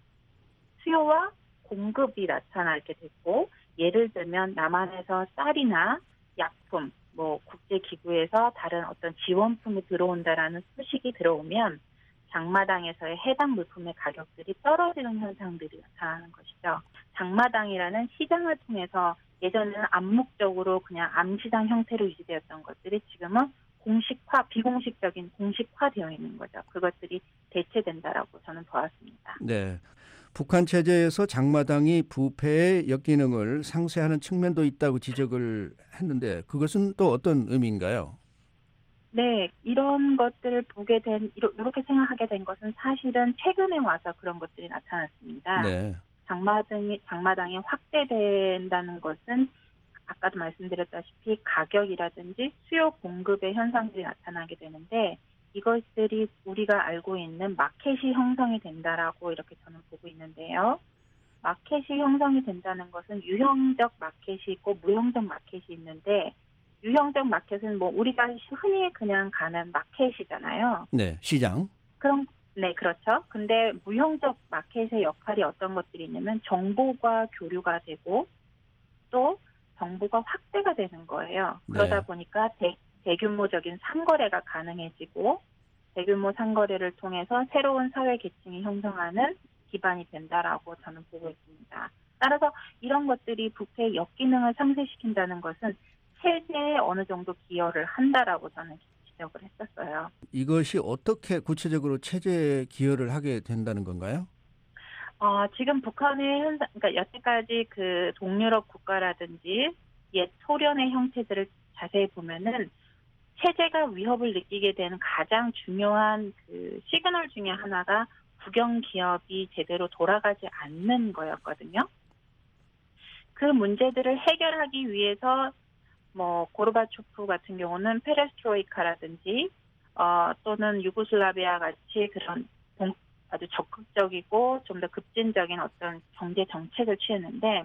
수요와 공급이 나타나게 됐고 예를 들면 남한에서 쌀이나 약품, 뭐 국제기구에서 다른 어떤 지원품이 들어온다라는 소식이 들어오면 장마당에서의 해당 물품의 가격들이 떨어지는 현상들이 나타나는 것이죠. 장마당이라는 시장을 통해서 예전에는 암묵적으로 그냥 암시장 형태로 유지되었던 것들이 지금은 공식화, 비공식적인 공식화되어 있는 거죠. 그것들이 대체된다라고 저는 보았습니다. 네. 북한 체제에서 장마당이 부패의 역기능을 상쇄하는 측면도 있다고 지적을 했는데 그것은 또 어떤 의미인가요? 네, 이런 것들을 보게 된, 이렇게 생각하게 된 것은 사실은 최근에 와서 그런 것들이 나타났습니다. 네. 장마당이, 장마당이 확대된다는 것은 아까도 말씀드렸다시피 가격이라든지 수요 공급의 현상들이 나타나게 되는데 이것들이 우리가 알고 있는 마켓이 형성이 된다라고 이렇게 저는 보고 있는데요. 마켓이 형성이 된다는 것은 유형적 마켓이 있고 무형적 마켓이 있는데 유형적 마켓은 뭐 우리가 흔히 그냥 가는 마켓이잖아요. 네, 시장. 그럼 네, 그렇죠. 근데 무형적 마켓의 역할이 어떤 것들이 있냐면 정보가 교류가 되고 또 정보가 확대가 되는 거예요. 그러다 네. 보니까 대, 대규모적인 상거래가 가능해지고 대규모 상거래를 통해서 새로운 사회 계층이 형성하는 기반이 된다라고 저는 보고 있습니다. 따라서 이런 것들이 부패의 역기능을 상쇄시킨다는 것은 체제에 어느 정도 기여를 한다라고 저는 지적을 했었어요. 이것이 어떻게 구체적으로 체제에 기여를 하게 된다는 건가요? 어, 지금 북한의 현상, 그러니까 여태까지 그 동유럽 국가라든지 옛 소련의 형태들을 자세히 보면은 체제가 위협을 느끼게 되는 가장 중요한 그 시그널 중에 하나가 국영 기업이 제대로 돌아가지 않는 거였거든요. 그 문제들을 해결하기 위해서 뭐 고르바초프 같은 경우는 페레스트로이카라든지 어, 또는 유고슬라비아 같이 그런 동, 아주 적극적이고 좀 더 급진적인 어떤 경제 정책을 취했는데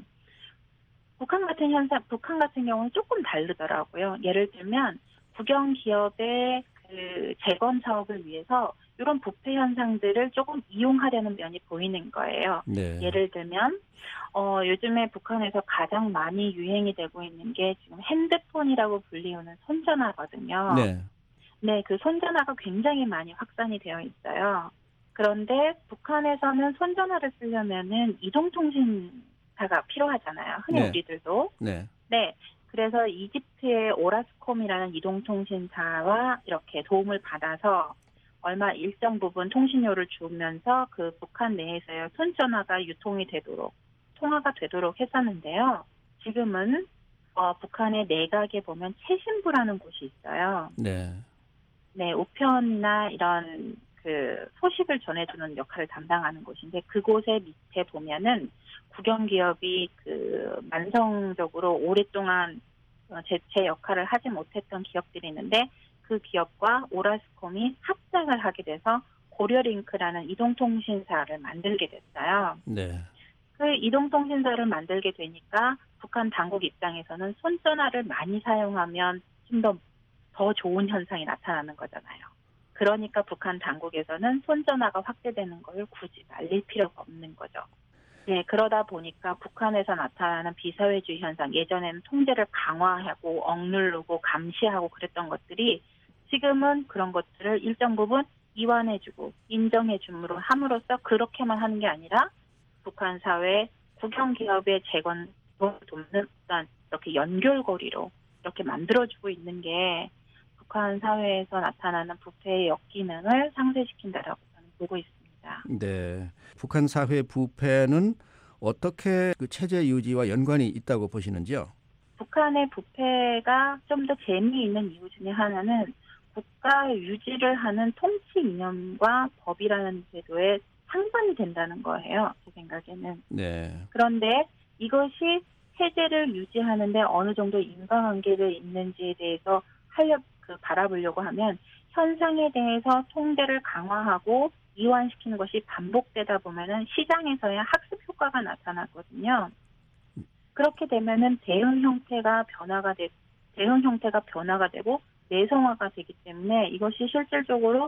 북한 같은 현상, 북한 같은 경우는 조금 다르더라고요. 예를 들면 국영 기업의 그 재건 사업을 위해서 이런 부패 현상들을 조금 이용하려는 면이 보이는 거예요. 네. 예를 들면 어, 요즘에 북한에서 가장 많이 유행이 되고 있는 게 지금 핸드폰이라고 불리우는 손전화거든요. 네. 네, 그 손전화가 굉장히 많이 확산이 되어 있어요. 그런데 북한에서는 손전화를 쓰려면은 이동통신사가 필요하잖아요. 흔히 네. 우리들도. 네. 네. 그래서 이집트의 오라스콤이라는 이동통신사와 이렇게 도움을 받아서 얼마 일정 부분 통신료를 주면서 그 북한 내에서의 손전화가 유통이 되도록, 통화가 되도록 했었는데요. 지금은 어, 북한의 내각에 보면 최신부라는 곳이 있어요. 네. 네, 우편이나 이런 그 소식을 전해주는 역할을 담당하는 곳인데 그곳에 밑에 보면은 국영기업이 그 만성적으로 오랫동안 제, 제 역할을 하지 못했던 기업들이 있는데 그 기업과 오라스콤이 합작을 하게 돼서 고려링크라는 이동통신사를 만들게 됐어요. 네. 그 이동통신사를 만들게 되니까 북한 당국 입장에서는 손전화를 많이 사용하면 좀 더 더 좋은 현상이 나타나는 거잖아요. 그러니까 북한 당국에서는 손전화가 확대되는 걸 굳이 말릴 필요가 없는 거죠. 네, 그러다 보니까 북한에서 나타나는 비사회주의 현상, 예전에는 통제를 강화하고 억누르고 감시하고 그랬던 것들이 지금은 그런 것들을 일정 부분 이완해주고 인정해줌으로 함으로써 그렇게만 하는 게 아니라 북한 사회 국영기업의 재건을 돕는 어떤 이렇게 연결고리로 이렇게 만들어주고 있는 게 북한 사회에서 나타나는 부패의 역기능을 상쇄시킨다라고 저는 보고 있습니다. 네. 북한 사회 부패는 어떻게 그 체제 유지와 연관이 있다고 보시는지요? 북한의 부패가 좀 더 재미있는 이유 중에 하나는 국가 유지를 하는 통치 이념과 법이라는 제도에 상반이 된다는 거예요. 제 생각에는. 네. 그런데 이것이 체제를 유지하는데 어느 정도 인과관계가 있는지에 대해서 하려 그 바라보려고 하면 현상에 대해서 통제를 강화하고 이완시키는 것이 반복되다 보면은 시장에서의 학습 효과가 나타나거든요. 그렇게 되면은 대응 형태가 변화가 되 대응 형태가 변화가 되고 내성화가 되기 때문에 이것이 실질적으로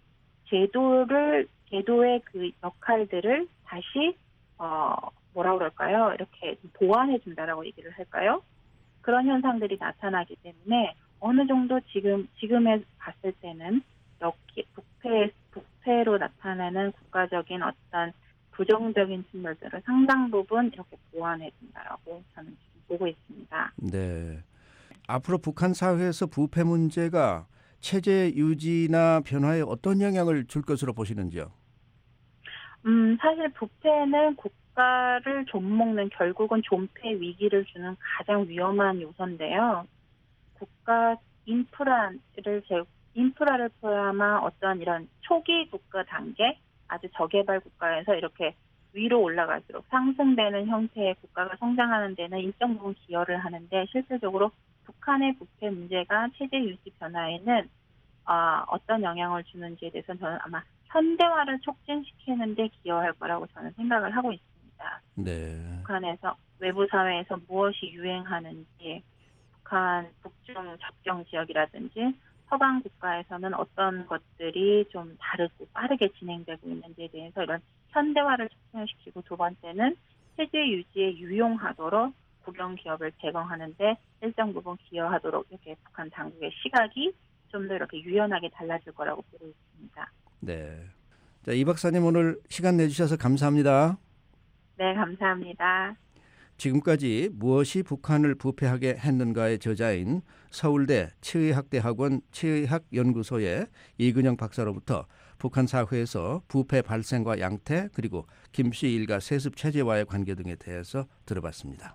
제도를 제도의 그 역할들을 다시 어 뭐라 그럴까요? 이렇게 보완해 준다라고 얘기를 할까요? 그런 현상들이 나타나기 때문에 어느 정도 지금 지금에 봤을 때는 여기 부패 부패로 나타나는 국가적인 어떤 부정적인 측면들을 상당 부분 이렇게 보완해 준다라고 저는 지금 보고 있습니다. 네. 앞으로 북한 사회에서 부패 문제가 체제 유지나 변화에 어떤 영향을 줄 것으로 보시는지요? 음, 사실 부패는 국가를 좀먹는 결국은 존폐 위기를 주는 가장 위험한 요소인데요. 국가 인프라를 제 인프라를 포함한 어떤 이런 초기 국가 단계, 아주 저개발 국가에서 이렇게 위로 올라갈수록 상승되는 형태의 국가가 성장하는 데는 일정 부분 기여를 하는데 실질적으로 북한의 부패 문제가 체제 유지 변화에는 어, 어떤 영향을 주는지에 대해서는 저는 아마 현대화를 촉진시키는 데 기여할 거라고 저는 생각을 하고 있습니다. 네. 북한에서 외부 사회에서 무엇이 유행하는지, 북한 북중 접경 지역이라든지 서방 국가에서는 어떤 것들이 좀 다르고 빠르게 진행되고 있는지에 대해서 이런 현대화를 촉진시키고, 두 번째는 체제 유지에 유용하도록 국영 기업을 제공하는데 일정 부분 기여하도록 이렇게 북한 당국의 시각이 좀 더 이렇게 유연하게 달라질 거라고 보고 있습니다. 네. 자, 이 박사님 오늘 시간 내주셔서 감사합니다. 네, 감사합니다. 지금까지 무엇이 북한을 부패하게 했는가의 저자인 서울대 치의학대학원 치의학연구소의 이근영 박사로부터 북한 사회에서 부패 발생과 양태 그리고 김씨 일가 세습 체제와의 관계 등에 대해서 들어봤습니다.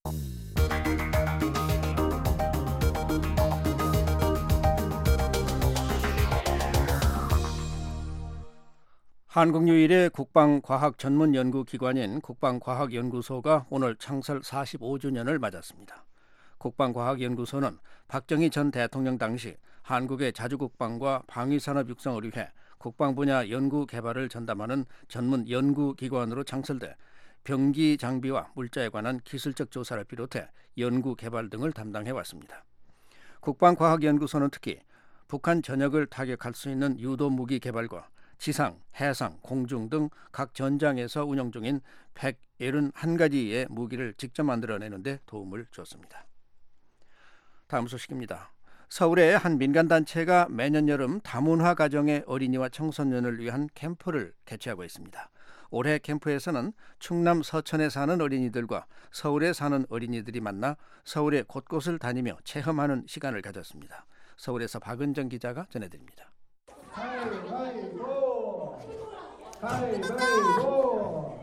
한국 유일의 국방과학전문연구기관인 국방과학연구소가 오늘 창설 사십오 주년을 맞았습니다. 국방과학연구소는 박정희 전 대통령 당시 한국의 자주국방과 방위산업 육성을 위해 국방 분야 연구 개발을 전담하는 전문 연구기관으로 창설돼 병기 장비와 물자에 관한 기술적 조사를 비롯해 연구 개발 등을 담당해 왔습니다. 국방과학연구소는 특히 북한 전역을 타격할 수 있는 유도 무기 개발과 지상, 해상, 공중 등 각 전장에서 운영 중인 백칠십일 가지의 무기를 직접 만들어내는 데 도움을 줬습니다. 다음 소식입니다. 서울의 한 민간단체가 매년 여름 다문화 가정의 어린이와 청소년을 위한 캠프를 개최하고 있습니다. 올해 캠프에서는 충남 서천에 사는 어린이들과 서울에 사는 어린이들이 만나 서울의 곳곳을 다니며 체험하는 시간을 가졌습니다. 서울에서 박은정 기자가 전해드립니다. 가위바위보 가위바위보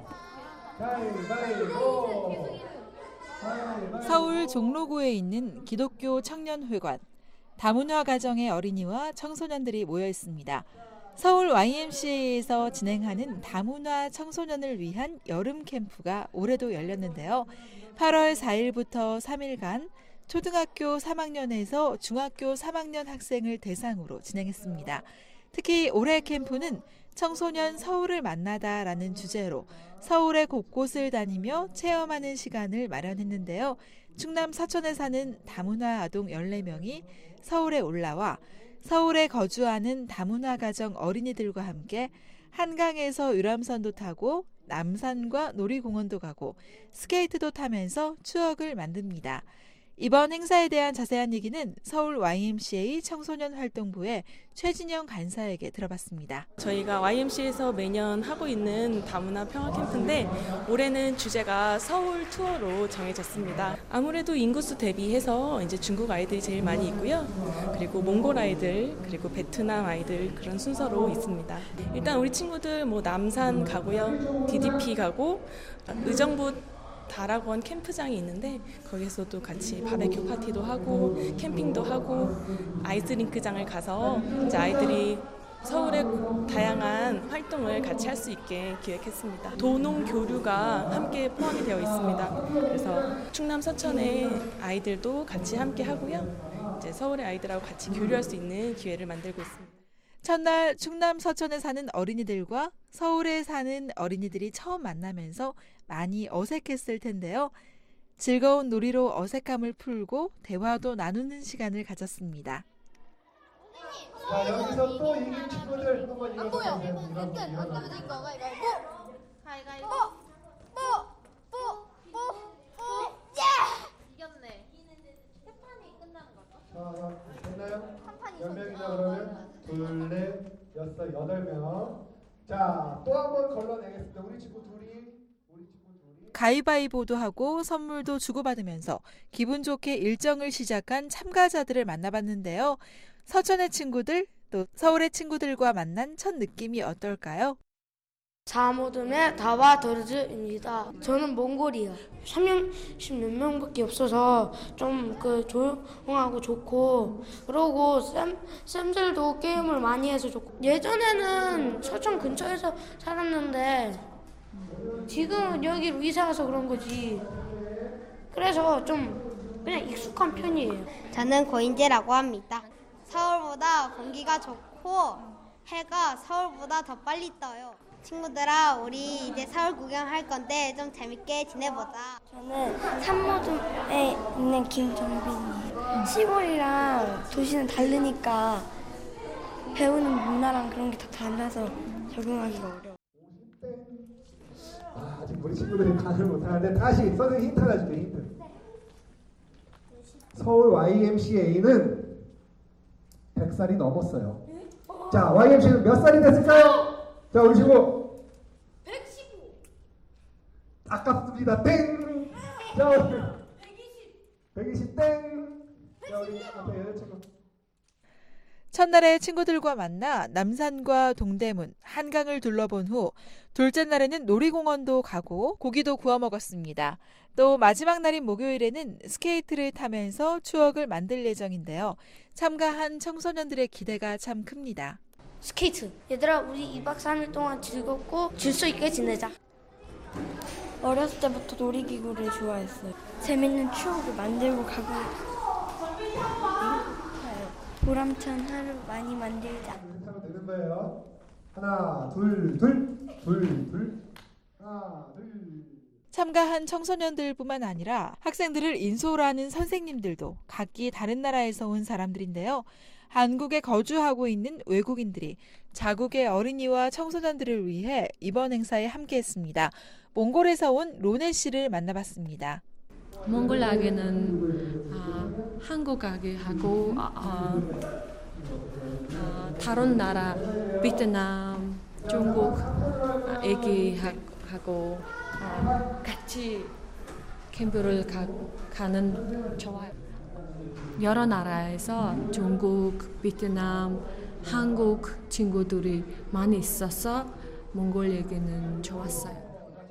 가위바위보 서울 종로구에 있는 기독교 청년회관. 다문화 가정의 어린이와 청소년들이 모여 있습니다. 서울 와이엠씨에이에서 진행하는 다문화 청소년을 위한 여름 캠프가 올해도 열렸는데요. 팔월 사일부터 삼일간 초등학교 삼 학년에서 중학교 삼 학년 학생을 대상으로 진행했습니다. 특히 올해 캠프는 청소년 서울을 만나다라는 주제로 서울의 곳곳을 다니며 체험하는 시간을 마련했는데요. 충남 서천에 사는 다문화 아동 열네 명이 서울에 올라와 서울에 거주하는 다문화 가정 어린이들과 함께 한강에서 유람선도 타고 남산과 놀이공원도 가고 스케이트도 타면서 추억을 만듭니다. 이번 행사에 대한 자세한 얘기는 서울 와이엠씨에이 청소년 활동부의 최진영 간사에게 들어봤습니다. 저희가 와이엠씨에이에서 매년 하고 있는 다문화 평화 캠프인데 올해는 주제가 서울 투어로 정해졌습니다. 아무래도 인구수 대비해서 이제 중국 아이들이 제일 많이 있고요. 그리고 몽골 아이들, 그리고 베트남 아이들 그런 순서로 있습니다. 일단 우리 친구들 뭐 남산 가고요. 디디피 가고 의정부 다락원 캠프장이 있는데 거기서도 같이 바베큐 파티도 하고 캠핑도 하고 아이스링크장을 가서 이제 아이들이 서울의 다양한 활동을 같이 할 수 있게 기획했습니다. 도농 교류가 함께 포함이 되어 있습니다. 그래서 충남 서천의 아이들도 같이 함께 하고요. 이제 서울의 아이들하고 같이 교류할 수 있는 기회를 만들고 있습니다. 첫날 충남 서천에 사는 어린이들과 서울에 사는 어린이들이 처음 만나면서 많이 어색했을 텐데요. 즐거운 놀이로 어색함을 풀고 대화도 나누는 시간을 가졌습니다. 자, 여기서 또 이긴 친구들 한번 일어나세요. 일어나세요. 가위가위보. 이겼네. 세 판이 끝나는 거죠? 자, 됐나요? 몇 명이나 그러면? 둘, 넷, 여섯, 여덟 명. 자, 또 한 번 걸러내겠습니다. 우리 친구 둘이. 우리 친구 둘이. 가위바위보도 하고 선물도 주고받으면서 기분 좋게 일정을 시작한 참가자들을 만나봤는데요. 서천의 친구들, 또 서울의 친구들과 만난 첫 느낌이 어떨까요? 사모듬의 다와더르즈입니다. 저는 몽골이요. 삼십 몇 명밖에 없어서 좀 그 조용하고 좋고, 그러고 쌤, 쌤들도 게임을 많이 해서 좋고. 예전에는 서점 근처에서 살았는데 지금은 여기로 이사 와서 그런 거지. 그래서 좀 그냥 익숙한 편이에요. 저는 고인재라고 합니다. 서울보다 공기가 좋고 해가 서울보다 더 빨리 떠요. 친구들아, 우리 이제 서울 구경할 건데 좀 재밌게 지내보자. 저는 삼모듬에 있는 김정빈이에요. 시골이랑 도시는 다르니까 배우는 문화랑 그런 게 다 달라서 적응하기가 어려워요. 아, 아직 우리 친구들이 간을 못하는데 다시 선생님 힌트 하나 줄게요. 힌트. 서울 와이엠씨에이는 백 살이 넘었어요. 자, 와이엠씨에이는 몇 살이 됐을까요? 자, 우리 친구 백십오. 아깝습니다. 땡. 자, 우리 백이십 땡. 자, 우리 앞에 여자친구. 첫날에 친구들과 만나 남산과 동대문, 한강을 둘러본 후 둘째 날에는 놀이공원도 가고 고기도 구워 먹었습니다. 또 마지막 날인 목요일에는 스케이트를 타면서 추억을 만들 예정인데요. 참가한 청소년들의 기대가 참 큽니다. 스케이트. 얘들아, 우리 이 박 삼 일 동안 즐겁고 질서 있게 지내자. 어렸을 때부터 놀이기구를 좋아했어요. 재밌는 추억을 만들고 가고 보람찬 하루 많이 만들자. 하면 되는 거예요. 하나, 둘, 둘, 둘, 둘, 하나, 둘. 참가한 청소년들뿐만 아니라 학생들을 인솔하는 선생님들도 각기 다른 나라에서 온 사람들인데요. 한국에 거주하고 있는 외국인들이 자국의 어린이와 청소년들을 위해 이번 행사에 함께했습니다. 몽골에서 온 로네 씨를 만나봤습니다. 몽골에게는 아, 한국하게 하고 아, 아, 아, 다른 나라 베트남, 중국 아, 얘기하고 아, 같이 캠프를 가, 가는 좋아요. 여러 나라에서 중국, 베트남, 한국 친구들이 많이 있어서 몽골에게는 좋았어요.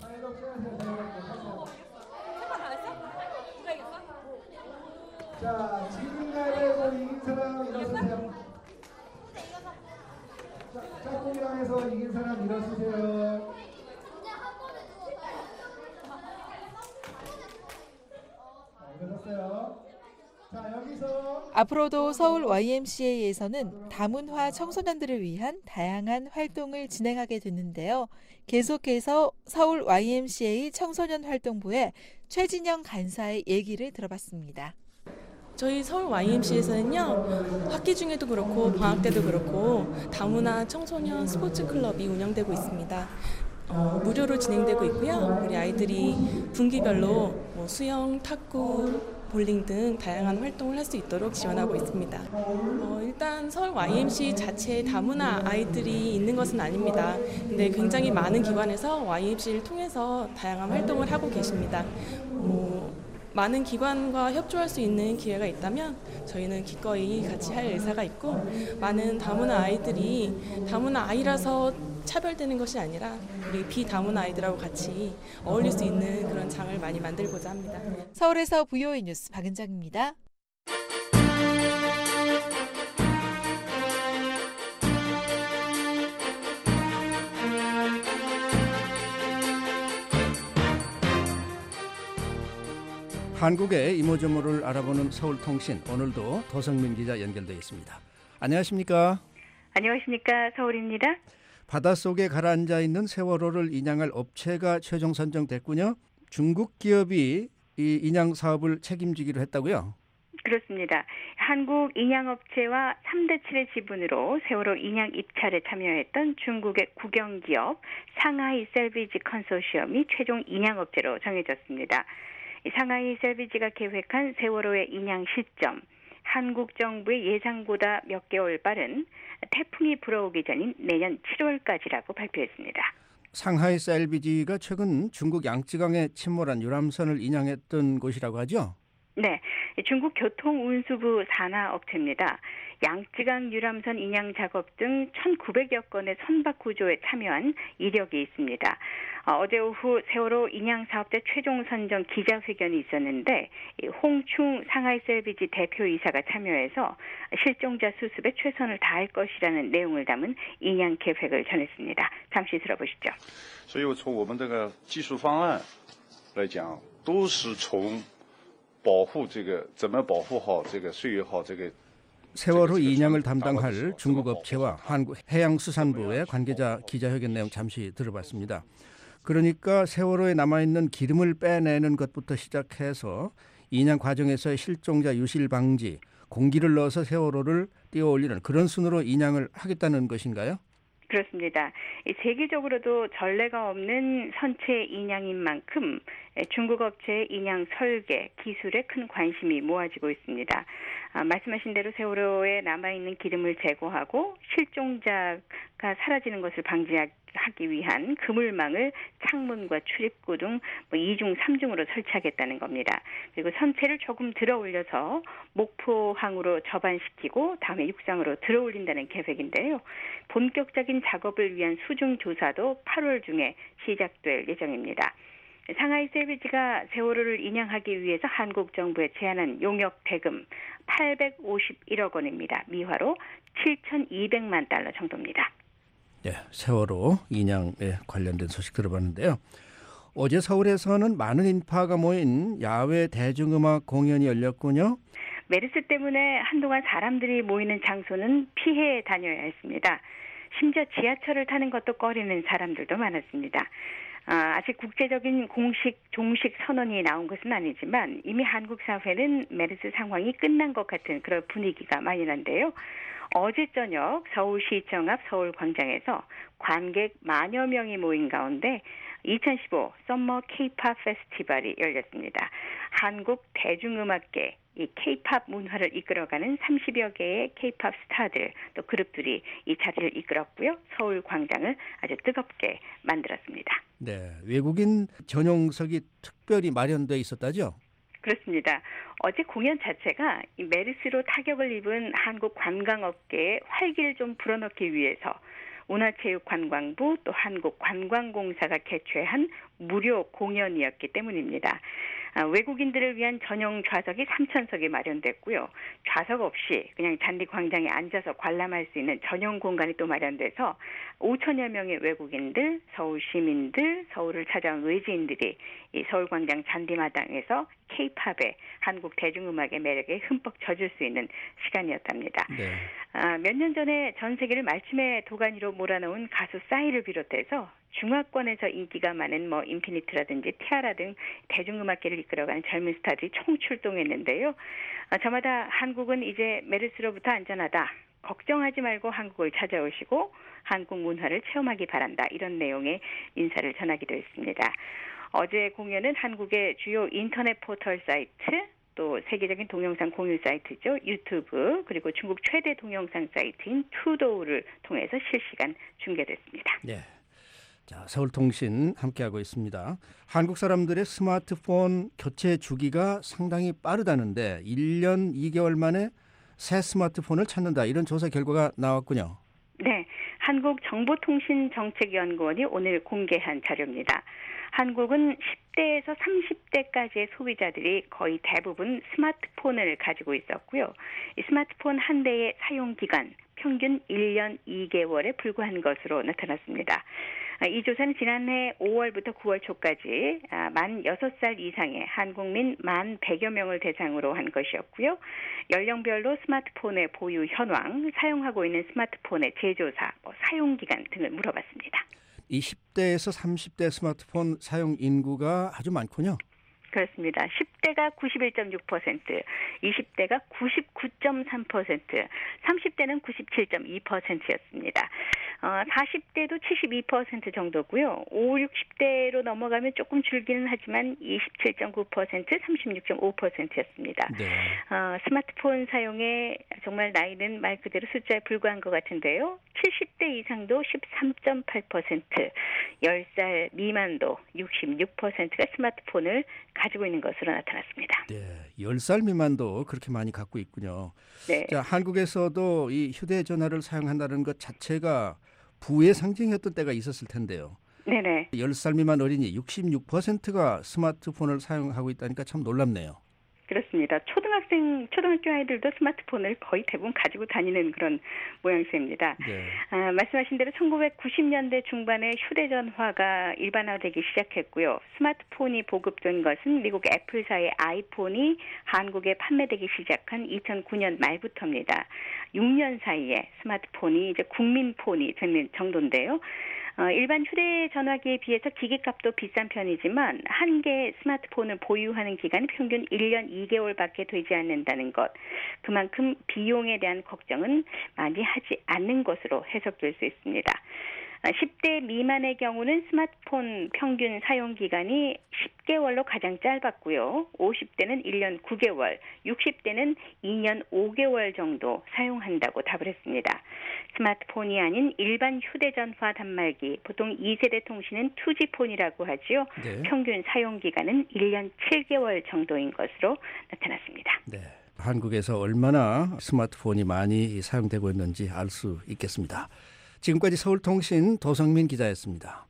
자, 지금 가위바위보 이긴 사람 일어서세요. 자, 짝꿍이랑 해서 이긴 사람 일어서세요. 자, 일어섰어요. 자, 여기서 앞으로도 서울 와이엠씨에이에서는 다문화 청소년들을 위한 다양한 활동을 진행하게 됐는데요. 계속해서 서울 와이엠씨에이 청소년 활동부의 최진영 간사의 얘기를 들어봤습니다. 저희 서울 와이엠씨에서는요, 학기 중에도 그렇고 방학 때도 그렇고 다문화 청소년 스포츠 클럽이 운영되고 있습니다. 어, 무료로 진행되고 있고요. 우리 아이들이 분기별로 뭐 수영, 탁구, 볼링 등 다양한 활동을 할 수 있도록 지원하고 있습니다. 어, 일단 서울 와이엠씨 자체에 다문화 아이들이 있는 것은 아닙니다. 근데 굉장히 많은 기관에서 와이엠씨를 통해서 다양한 활동을 하고 계십니다. 뭐, 많은 기관과 협조할 수 있는 기회가 있다면 저희는 기꺼이 같이 할 의사가 있고, 많은 다문화 아이들이 다문화 아이라서 차별되는 것이 아니라 우리 비다문화 아이들하고 같이 어울릴 수 있는 그런 장을 많이 만들고자 합니다. 서울에서 브이오에이 뉴스 박은정입니다. 한국의 이모저모를 알아보는 서울통신, 오늘도 도성민 기자 연결되어 있습니다. 안녕하십니까? 안녕하십니까? 서울입니다. 바닷속에 가라앉아 있는 세월호를 인양할 업체가 최종 선정됐군요. 중국 기업이 이 인양 사업을 책임지기로 했다고요? 그렇습니다. 한국 인양업체와 삼 대 칠의 지분으로 세월호 인양 입찰에 참여했던 중국의 국영기업 상하이 셀비지 컨소시엄이 최종 인양업체로 정해졌습니다. 상하이 셀비지가 계획한 세월호의 인양 시점, 한국 정부의 예상보다 몇 개월 빠른 태풍이 불어오기 전인 내년 칠월까지라고 발표했습니다. 상하이 셀비지가 최근 중국 양쯔강에 침몰한 유람선을 인양했던 곳이라고 하죠? 네, 중국 교통운수부 산하업체입니다. 양쯔강 유람선 인양 작업 등 천구백여 건의 선박 구조에 참여한 이력이 있습니다. 어, 어제 오후 세월호 인양 사업자 최종 선정 기자회견이 있었는데 홍충 상하이 셀비지 대표이사가 참여해서 실종자 수습에 최선을 다할 것이라는 내용을 담은 인양 계획을 전했습니다. 잠시 들어보시죠. 所以从我们这个技术方案来讲，都是从保护这个怎么保护好这个岁月号这个 세월호 인양을 담당할 중국 업체와 한국 해양수산부의 관계자 기자회견 내용 잠시 들어봤습니다. 그러니까 세월호에 남아있는 기름을 빼내는 것부터 시작해서 인양 과정에서의 실종자 유실 방지, 공기를 넣어서 세월호를 띄워올리는 그런 순으로 인양을 하겠다는 것인가요? 그렇습니다. 세계적으로도 전례가 없는 선체 인양인 만큼 중국 업체의 인양 설계, 기술에 큰 관심이 모아지고 있습니다. 아, 말씀하신 대로 세월호에 남아있는 기름을 제거하고 실종자가 사라지는 것을 방지하기 위한 그물망을 창문과 출입구 등 뭐 이중, 삼중으로 설치하겠다는 겁니다. 그리고 선체를 조금 들어 올려서 목포항으로 접안시키고 다음에 육상으로 들어 올린다는 계획인데요. 본격적인 작업을 위한 수중 조사도 팔월 중에 시작될 예정입니다. 상하이 셀비지가 세월호를 인양하기 위해서 한국 정부에 제안한 용역 대금 팔백오십일억 원입니다. 미화로 칠천이백만 달러 정도입니다. 네, 세월호 인양에 관련된 소식 들어봤는데요. 어제 서울에서는 많은 인파가 모인 야외 대중음악 공연이 열렸군요. 메르스 때문에 한동안 사람들이 모이는 장소는 피해 다녀야 했습니다. 심지어 지하철을 타는 것도 꺼리는 사람들도 많았습니다. 아, 아직 국제적인 공식 종식 선언이 나온 것은 아니지만 이미 한국 사회는 메르스 상황이 끝난 것 같은 그런 분위기가 만연한데요. 어제 저녁 서울시청 앞 서울광장에서 관객 만여 명이 모인 가운데 이천십오 썸머 K-팝 페스티벌이 열렸습니다. 한국 대중음악계 이 K-팝 문화를 이끌어가는 삼십여 개의 K-팝 스타들 또 그룹들이 이 자리를 이끌었고요. 서울 광장을 아주 뜨겁게 만들었습니다. 네, 외국인 전용석이 특별히 마련돼 있었다죠? 그렇습니다. 어제 공연 자체가 이 메르스로 타격을 입은 한국 관광업계에 활기를 좀 불어넣기 위해서 문화체육관광부 또 한국관광공사가 개최한 무료 공연이었기 때문입니다. 아, 외국인들을 위한 전용 좌석이 삼천 석이 마련됐고요. 좌석 없이 그냥 잔디 광장에 앉아서 관람할 수 있는 전용 공간이 또 마련돼서 오천여 명의 외국인들, 서울 시민들, 서울을 찾아온 외지인들이 이 서울광장 잔디마당에서 K-팝의 한국 대중음악의 매력에 흠뻑 젖을 수 있는 시간이었답니다. 네. 아, 몇 년 전에 전 세계를 말춤의 도가니로 몰아넣은 가수 싸이를 비롯해서 중화권에서 인기가 많은 뭐 인피니트라든지 티아라 등 대중음악계를 이끌어가는 젊은 스타들이 총출동했는데요. 아, 저마다 한국은 이제 메르스로부터 안전하다. 걱정하지 말고 한국을 찾아오시고 한국 문화를 체험하기 바란다. 이런 내용의 인사를 전하기도 했습니다. 어제 공연은 한국의 주요 인터넷 포털 사이트 또 세계적인 동영상 공유 사이트죠. 유튜브 그리고 중국 최대 동영상 사이트인 투도우를 통해서 실시간 중계됐습니다. 네. 자, 서울통신 함께하고 있습니다. 한국 사람들의 스마트폰 교체 주기가 상당히 빠르다는데 일 년 이 개월 만에 새 스마트폰을 찾는다. 이런 조사 결과가 나왔군요. 네, 한국정보통신정책연구원이 오늘 공개한 자료입니다. 한국은 십 대에서 삼십 대까지의 소비자들이 거의 대부분 스마트폰을 가지고 있었고요. 이 스마트폰 한 대의 사용기간 평균 일 년 이 개월에 불과한 것으로 나타났습니다. 이 조사는 지난해 오월부터 구월 초까지 만 여섯 살 이상의 한국민 만 백여 명을 대상으로 한 것이었고요. 연령별로 스마트폰의 보유 현황, 사용하고 있는 스마트폰의 제조사, 뭐 사용기간 등을 물어봤습니다. 이 십 대에서 삼십 대 스마트폰 사용 인구가 아주 많군요. 그렇습니다. 십 대가 구십일 점 육 퍼센트, 이십 대가 구십구 점 삼 퍼센트, 삼십 대는 구십칠 점 이 퍼센트였습니다. 어, 사십 대도 칠십이 퍼센트 정도고요. 오, 육십 대로 넘어가면 조금 줄기는 하지만 이십칠 점 구 퍼센트, 삼십육 점 오 퍼센트였습니다. 네. 어, 스마트폰 사용에 정말 나이는 말 그대로 숫자에 불과한 것 같은데요. 칠십 대 이상도 십삼 점 팔 퍼센트, 열 살 미만도 육십육 퍼센트가 스마트폰을 가지고 있는 것으로 나타났습니다. 네, 열 살 미만도 그렇게 많이 갖고 있군요. 네. 자, 한국에서도 이 휴대전화를 사용한다는 것 자체가 부의 상징이었던 때가 있었을 텐데요. 네네. 열 살 미만 어린이 육십육 퍼센트가 스마트폰을 사용하고 있다니까 참 놀랍네요. 그렇습니다. 초등학생, 초등학교 아이들도 스마트폰을 거의 대부분 가지고 다니는 그런 모양새입니다. 네. 아, 말씀하신 대로 천구백구십 년대 중반에 휴대전화가 일반화되기 시작했고요. 스마트폰이 보급된 것은 미국 애플사의 아이폰이 한국에 판매되기 시작한 이천구 년 말부터입니다. 육 년 사이에 스마트폰이 이제 국민폰이 되는 정도인데요. 어, 일반 휴대전화기에 비해서 기기값도 비싼 편이지만 한 개의 스마트폰을 보유하는 기간이 평균 일 년 이 개월밖에 되지 않는다는 것. 그만큼 비용에 대한 걱정은 많이 하지 않는 것으로 해석될 수 있습니다. 십 대 미만의 경우는 스마트폰 평균 사용 기간이 십 개월로 가장 짧았고요. 오십 대는 일 년 구 개월, 육십 대는 이 년 오 개월 정도 사용한다고 답을 했습니다. 스마트폰이 아닌 일반 휴대전화 단말기, 보통 이 세대 통신은 투지폰이라고 하지요. 네. 평균 사용 기간은 일 년 칠 개월 정도인 것으로 나타났습니다. 네. 한국에서 얼마나 스마트폰이 많이 사용되고 있는지 알 수 있겠습니다. 지금까지 서울통신 도성민 기자였습니다.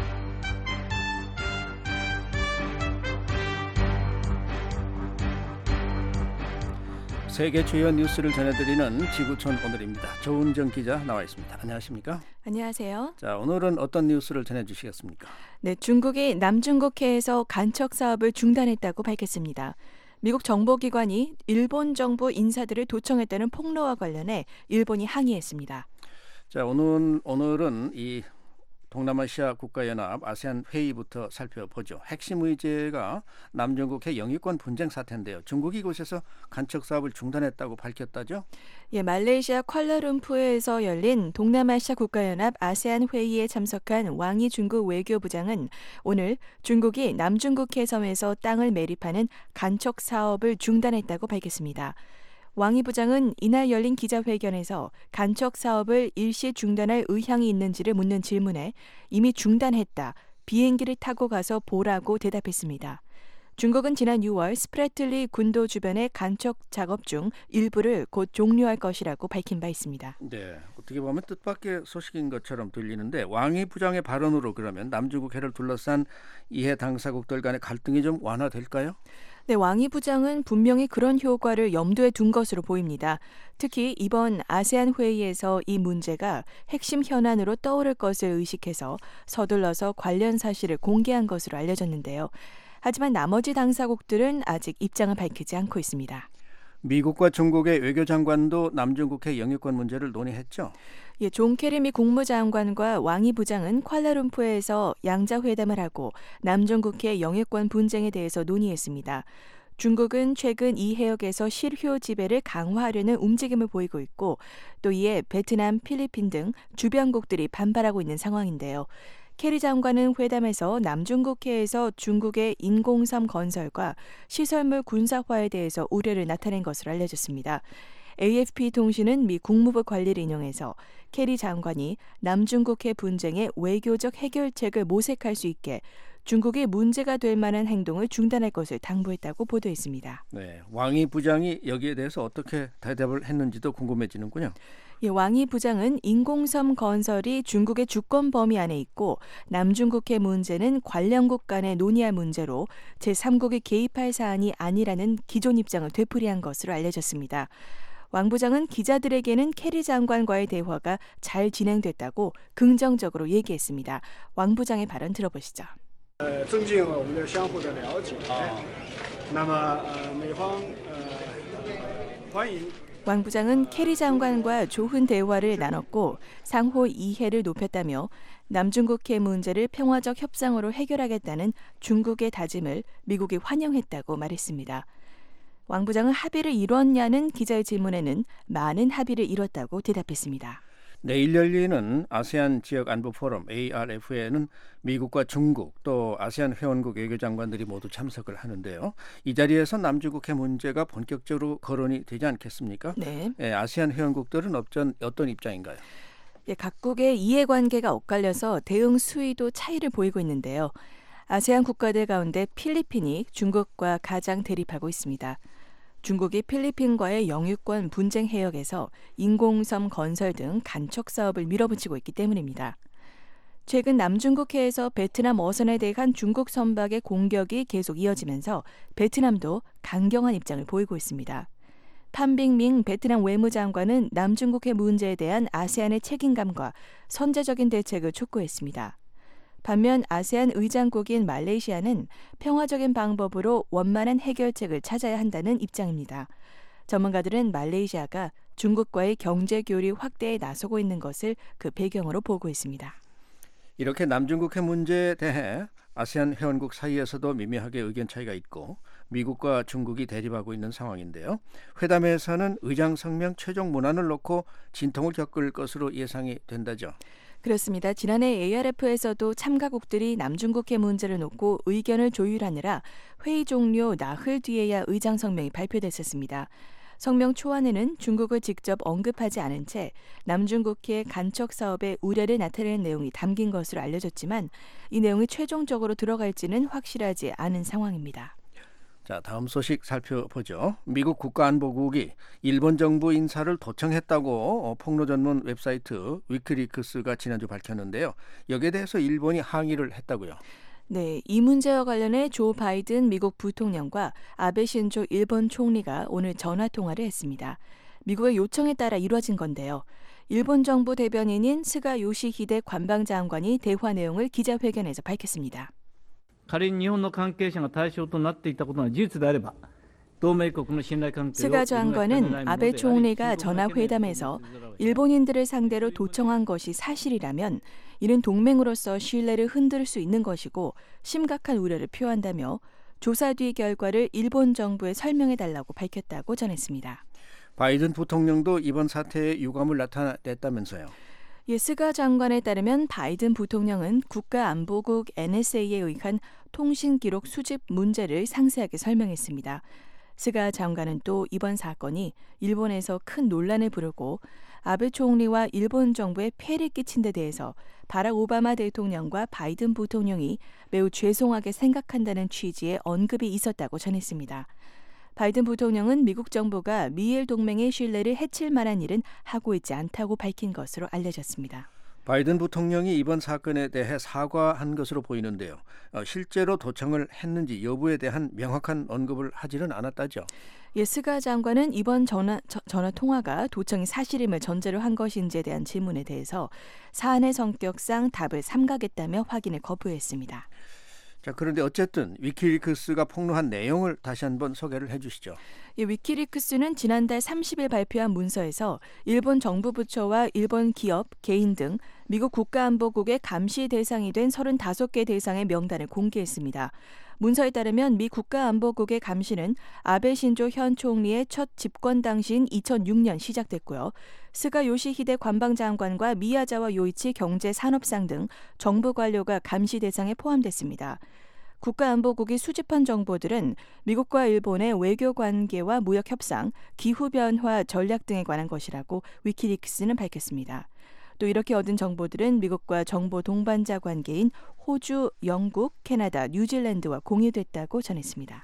세계 주요 뉴스를 전해드리는 지구촌 오늘입니다. 조은정 기자 나와 있습니다. 안녕하십니까? 안녕하세요. 자, 오늘은 어떤 뉴스를 전해주시겠습니까? 네, 중국이 남중국해에서 간척 사업을 중단했다고 밝혔습니다. 미국 정보기관이 일본 정부 인사들을 도청했다는 폭로와 관련해 일본이 항의했습니다. 자, 오늘, 오늘은 이 동남아시아 국가연합 아세안 회의부터 살펴보죠. 핵심 의제가 남중국해 영유권 분쟁 사태인데요. 중국이 이곳에서 간척 사업을 중단했다고 밝혔다죠? 예, 말레이시아 쿠알라룸푸르에서 열린 동남아시아 국가연합 아세안 회의에 참석한 왕이 중국 외교부장은 오늘 중국이 남중국해 섬에서 땅을 매립하는 간척 사업을 중단했다고 밝혔습니다. 왕이 부장은 이날 열린 기자회견에서 간척 사업을 일시 중단할 의향이 있는지를 묻는 질문에 이미 중단했다, 비행기를 타고 가서 보라고 대답했습니다. 중국은 지난 유월 스프래틀리 군도 주변의 간척 작업 중 일부를 곧 종료할 것이라고 밝힌 바 있습니다. 네, 어떻게 보면 뜻밖의 소식인 것처럼 들리는데 왕이 부장의 발언으로 그러면 남중국해를 둘러싼 이해 당사국들 간의 갈등이 좀 완화될까요? 네, 왕이 부장은 분명히 그런 효과를 염두에 둔 것으로 보입니다. 특히 이번 아세안 회의에서 이 문제가 핵심 현안으로 떠오를 것을 의식해서 서둘러서 관련 사실을 공개한 것으로 알려졌는데요. 하지만 나머지 당사국들은 아직 입장을 밝히지 않고 있습니다. 미국과 중국의 외교장관도 남중국해 영유권 문제를 논의했죠? 예, 존 케리 미 국무장관과 왕이 부장은 쿠알라룸푸르에서 양자회담을 하고 남중국해 영유권 분쟁에 대해서 논의했습니다. 중국은 최근 이 해역에서 실효 지배를 강화하려는 움직임을 보이고 있고 또 이에 베트남, 필리핀 등 주변국들이 반발하고 있는 상황인데요. 케리 장관은 회담에서 남중국해에서 중국의 인공섬 건설과 시설물 군사화에 대해서 우려를 나타낸 것으로 알려졌습니다. 에이에프피 통신은 미 국무부 관리를 인용해서 케리 장관이 남중국해 분쟁의 외교적 해결책을 모색할 수 있게 중국이 문제가 될 만한 행동을 중단할 것을 당부했다고 보도했습니다. 네, 왕이 부장이 여기에 대해서 어떻게 대답을 했는지도 궁금해지는군요. 예, 왕이 부장은 인공섬 건설이 중국의 주권 범위 안에 있고 남중국해 문제는 관련국 간의 논의할 문제로 제삼국이 개입할 사안이 아니라는 기존 입장을 되풀이한 것으로 알려졌습니다. 왕 부장은 기자들에게는 케리 장관과의 대화가 잘 진행됐다고 긍정적으로 얘기했습니다. 왕 부장의 발언 들어보시죠. 增进我们的相互的了解。那么美方欢迎 왕 부장은 케리 장관과 좋은 대화를 나눴고 상호 이해를 높였다며 남중국해 문제를 평화적 협상으로 해결하겠다는 중국의 다짐을 미국이 환영했다고 말했습니다. 왕 부장은 합의를 이뤘냐는 기자의 질문에는 많은 합의를 이뤘다고 대답했습니다. 내일 열리는 아세안 지역 안보 포럼 에이알에프에는 미국과 중국 또 아세안 회원국 외교장관들이 모두 참석을 하는데요. 이 자리에서 남중국해 문제가 본격적으로 거론이 되지 않겠습니까? 네. 예, 아세안 회원국들은 어떤, 어떤 입장인가요? 예, 각국의 이해관계가 엇갈려서 대응 수위도 차이를 보이고 있는데요. 아세안 국가들 가운데 필리핀이 중국과 가장 대립하고 있습니다. 중국이 필리핀과의 영유권 분쟁 해역에서 인공섬 건설 등 간척 사업을 밀어붙이고 있기 때문입니다. 최근 남중국해에서 베트남 어선에 대한 중국 선박의 공격이 계속 이어지면서 베트남도 강경한 입장을 보이고 있습니다. 판빙밍 베트남 외무장관은 남중국해 문제에 대한 아세안의 책임감과 선제적인 대책을 촉구했습니다. 반면 아세안 의장국인 말레이시아는 평화적인 방법으로 원만한 해결책을 찾아야 한다는 입장입니다. 전문가들은 말레이시아가 중국과의 경제 교류 확대에 나서고 있는 것을 그 배경으로 보고 있습니다. 이렇게 남중국해 문제에 대해 아세안 회원국 사이에서도 미묘하게 의견 차이가 있고 미국과 중국이 대립하고 있는 상황인데요. 회담에서는 의장 성명 최종 문안을 놓고 진통을 겪을 것으로 예상이 된다죠. 그렇습니다. 지난해 에이알에프에서도 참가국들이 남중국해 문제를 놓고 의견을 조율하느라 회의 종료 나흘 뒤에야 의장 성명이 발표됐었습니다. 성명 초안에는 중국을 직접 언급하지 않은 채 남중국해 간척 사업에 우려를 나타내는 내용이 담긴 것으로 알려졌지만 이 내용이 최종적으로 들어갈지는 확실하지 않은 상황입니다. 자, 다음 소식 살펴보죠. 미국 국가안보국이 일본 정부 인사를 도청했다고 폭로 전문 웹사이트 위키리크스가 지난주 밝혔는데요. 여기에 대해서 일본이 항의를 했다고요. 네, 이 문제와 관련해 조 바이든 미국 부통령과 아베 신조 일본 총리가 오늘 전화 통화를 했습니다. 미국의 요청에 따라 이루어진 건데요. 일본 정부 대변인인 스가 요시히데 관방장관이 대화 내용을 기자회견에서 밝혔습니다. 仮に日本の関係者が対象となっていたことが事実であれば 스가 장관은 아베 총리가 전화회담에서 일본인들을 상대로 도청한 것이 사실이라면 이는 동맹으로서 신뢰를 흔들 수 있는 것이고 심각한 우려를 표한다며 조사 뒤 결과를 일본 정부에 설명해달라고 밝혔다고 전했습니다. 바이든 부통령도 이번 사태에 유감을 나타냈다면서요. 예, 스가 장관에 따르면 바이든 부통령은 국가안보국 엔에스에이에 의한 통신기록 수집 문제를 상세하게 설명했습니다. 스가 장관은 또 이번 사건이 일본에서 큰 논란을 부르고 아베 총리와 일본 정부에 폐를 끼친 데 대해서 바락 오바마 대통령과 바이든 부통령이 매우 죄송하게 생각한다는 취지의 언급이 있었다고 전했습니다. 바이든 부통령은 미국 정부가 미일 동맹의 신뢰를 해칠 만한 일은 하고 있지 않다고 밝힌 것으로 알려졌습니다. 바이든 부통령이 이번 사건에 대해 사과한 것으로 보이는데요. 어, 실제로 도청을 했는지 여부에 대한 명확한 언급을 하지는 않았다죠. 예, 스가 장관은 이번 전화, 저, 전화 통화가 도청이 사실임을 전제로 한 것인지에 대한 질문에 대해서 사안의 성격상 답을 삼가겠다며 확인을 거부했습니다. 자, 그런데 어쨌든 위키리크스가 폭로한 내용을 다시 한번 소개를 해주시죠. 예, 위키리크스는 지난달 삼십 일 발표한 문서에서 일본 정부 부처와 일본 기업, 개인 등 미국 국가안보국의 감시 대상이 된 서른다섯 개 대상의 명단을 공개했습니다. 문서에 따르면 미 국가안보국의 감시는 아베 신조 현 총리의 첫 집권 당시인 이천육 년 시작됐고요. 스가 요시히데 관방장관과 미야자와 요이치 경제산업상 등 정부 관료가 감시 대상에 포함됐습니다. 국가안보국이 수집한 정보들은 미국과 일본의 외교 관계와 무역 협상, 기후변화 전략 등에 관한 것이라고 위키리크스는 밝혔습니다. 또 이렇게 얻은 정보들은 미국과 정보 동반자 관계인 호주, 영국, 캐나다, 뉴질랜드와 공유됐다고 전했습니다.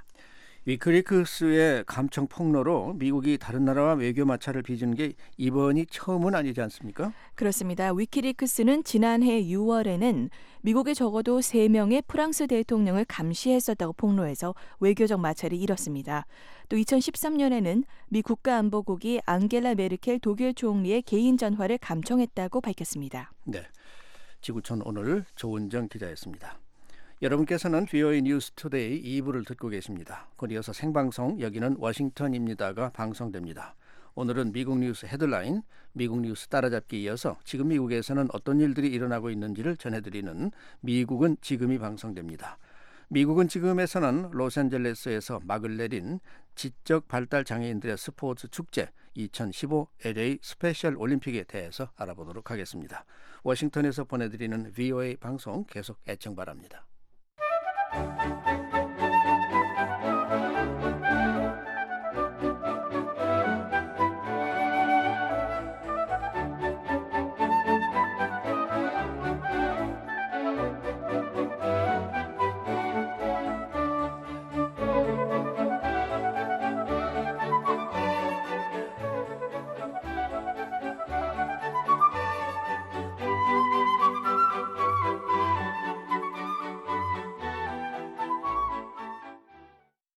위키리크스의 감청 폭로로 미국이 다른 나라와 외교 마찰을 빚은 게 이번이 처음은 아니지 않습니까? 그렇습니다. 위키리크스는 지난해 유월에는 미국에 적어도 세 명의 프랑스 대통령을 감시했었다고 폭로해서 외교적 마찰이 일었습니다. 또 이천십삼 년에는 미 국가안보국이 앙겔라 메르켈 독일 총리의 개인 전화를 감청했다고 밝혔습니다. 네, 지구촌 오늘 조은정 기자였습니다. 여러분께서는 브이오에이 뉴스 투데이 이 부를 듣고 계십니다. 곧 이어서 생방송 여기는 워싱턴입니다가 방송됩니다. 오늘은 미국 뉴스 헤드라인, 미국 뉴스 따라잡기 이어서 지금 미국에서는 어떤 일들이 일어나고 있는지를 전해드리는 미국은 지금이 방송됩니다. 미국은 지금에서는 로스앤젤레스에서 막을 내린 지적 발달 장애인들의 스포츠 축제 이천십오 엘에이 스페셜 올림픽에 대해서 알아보도록 하겠습니다. 워싱턴에서 보내드리는 브이오에이 방송 계속 애청 바랍니다. Thank you.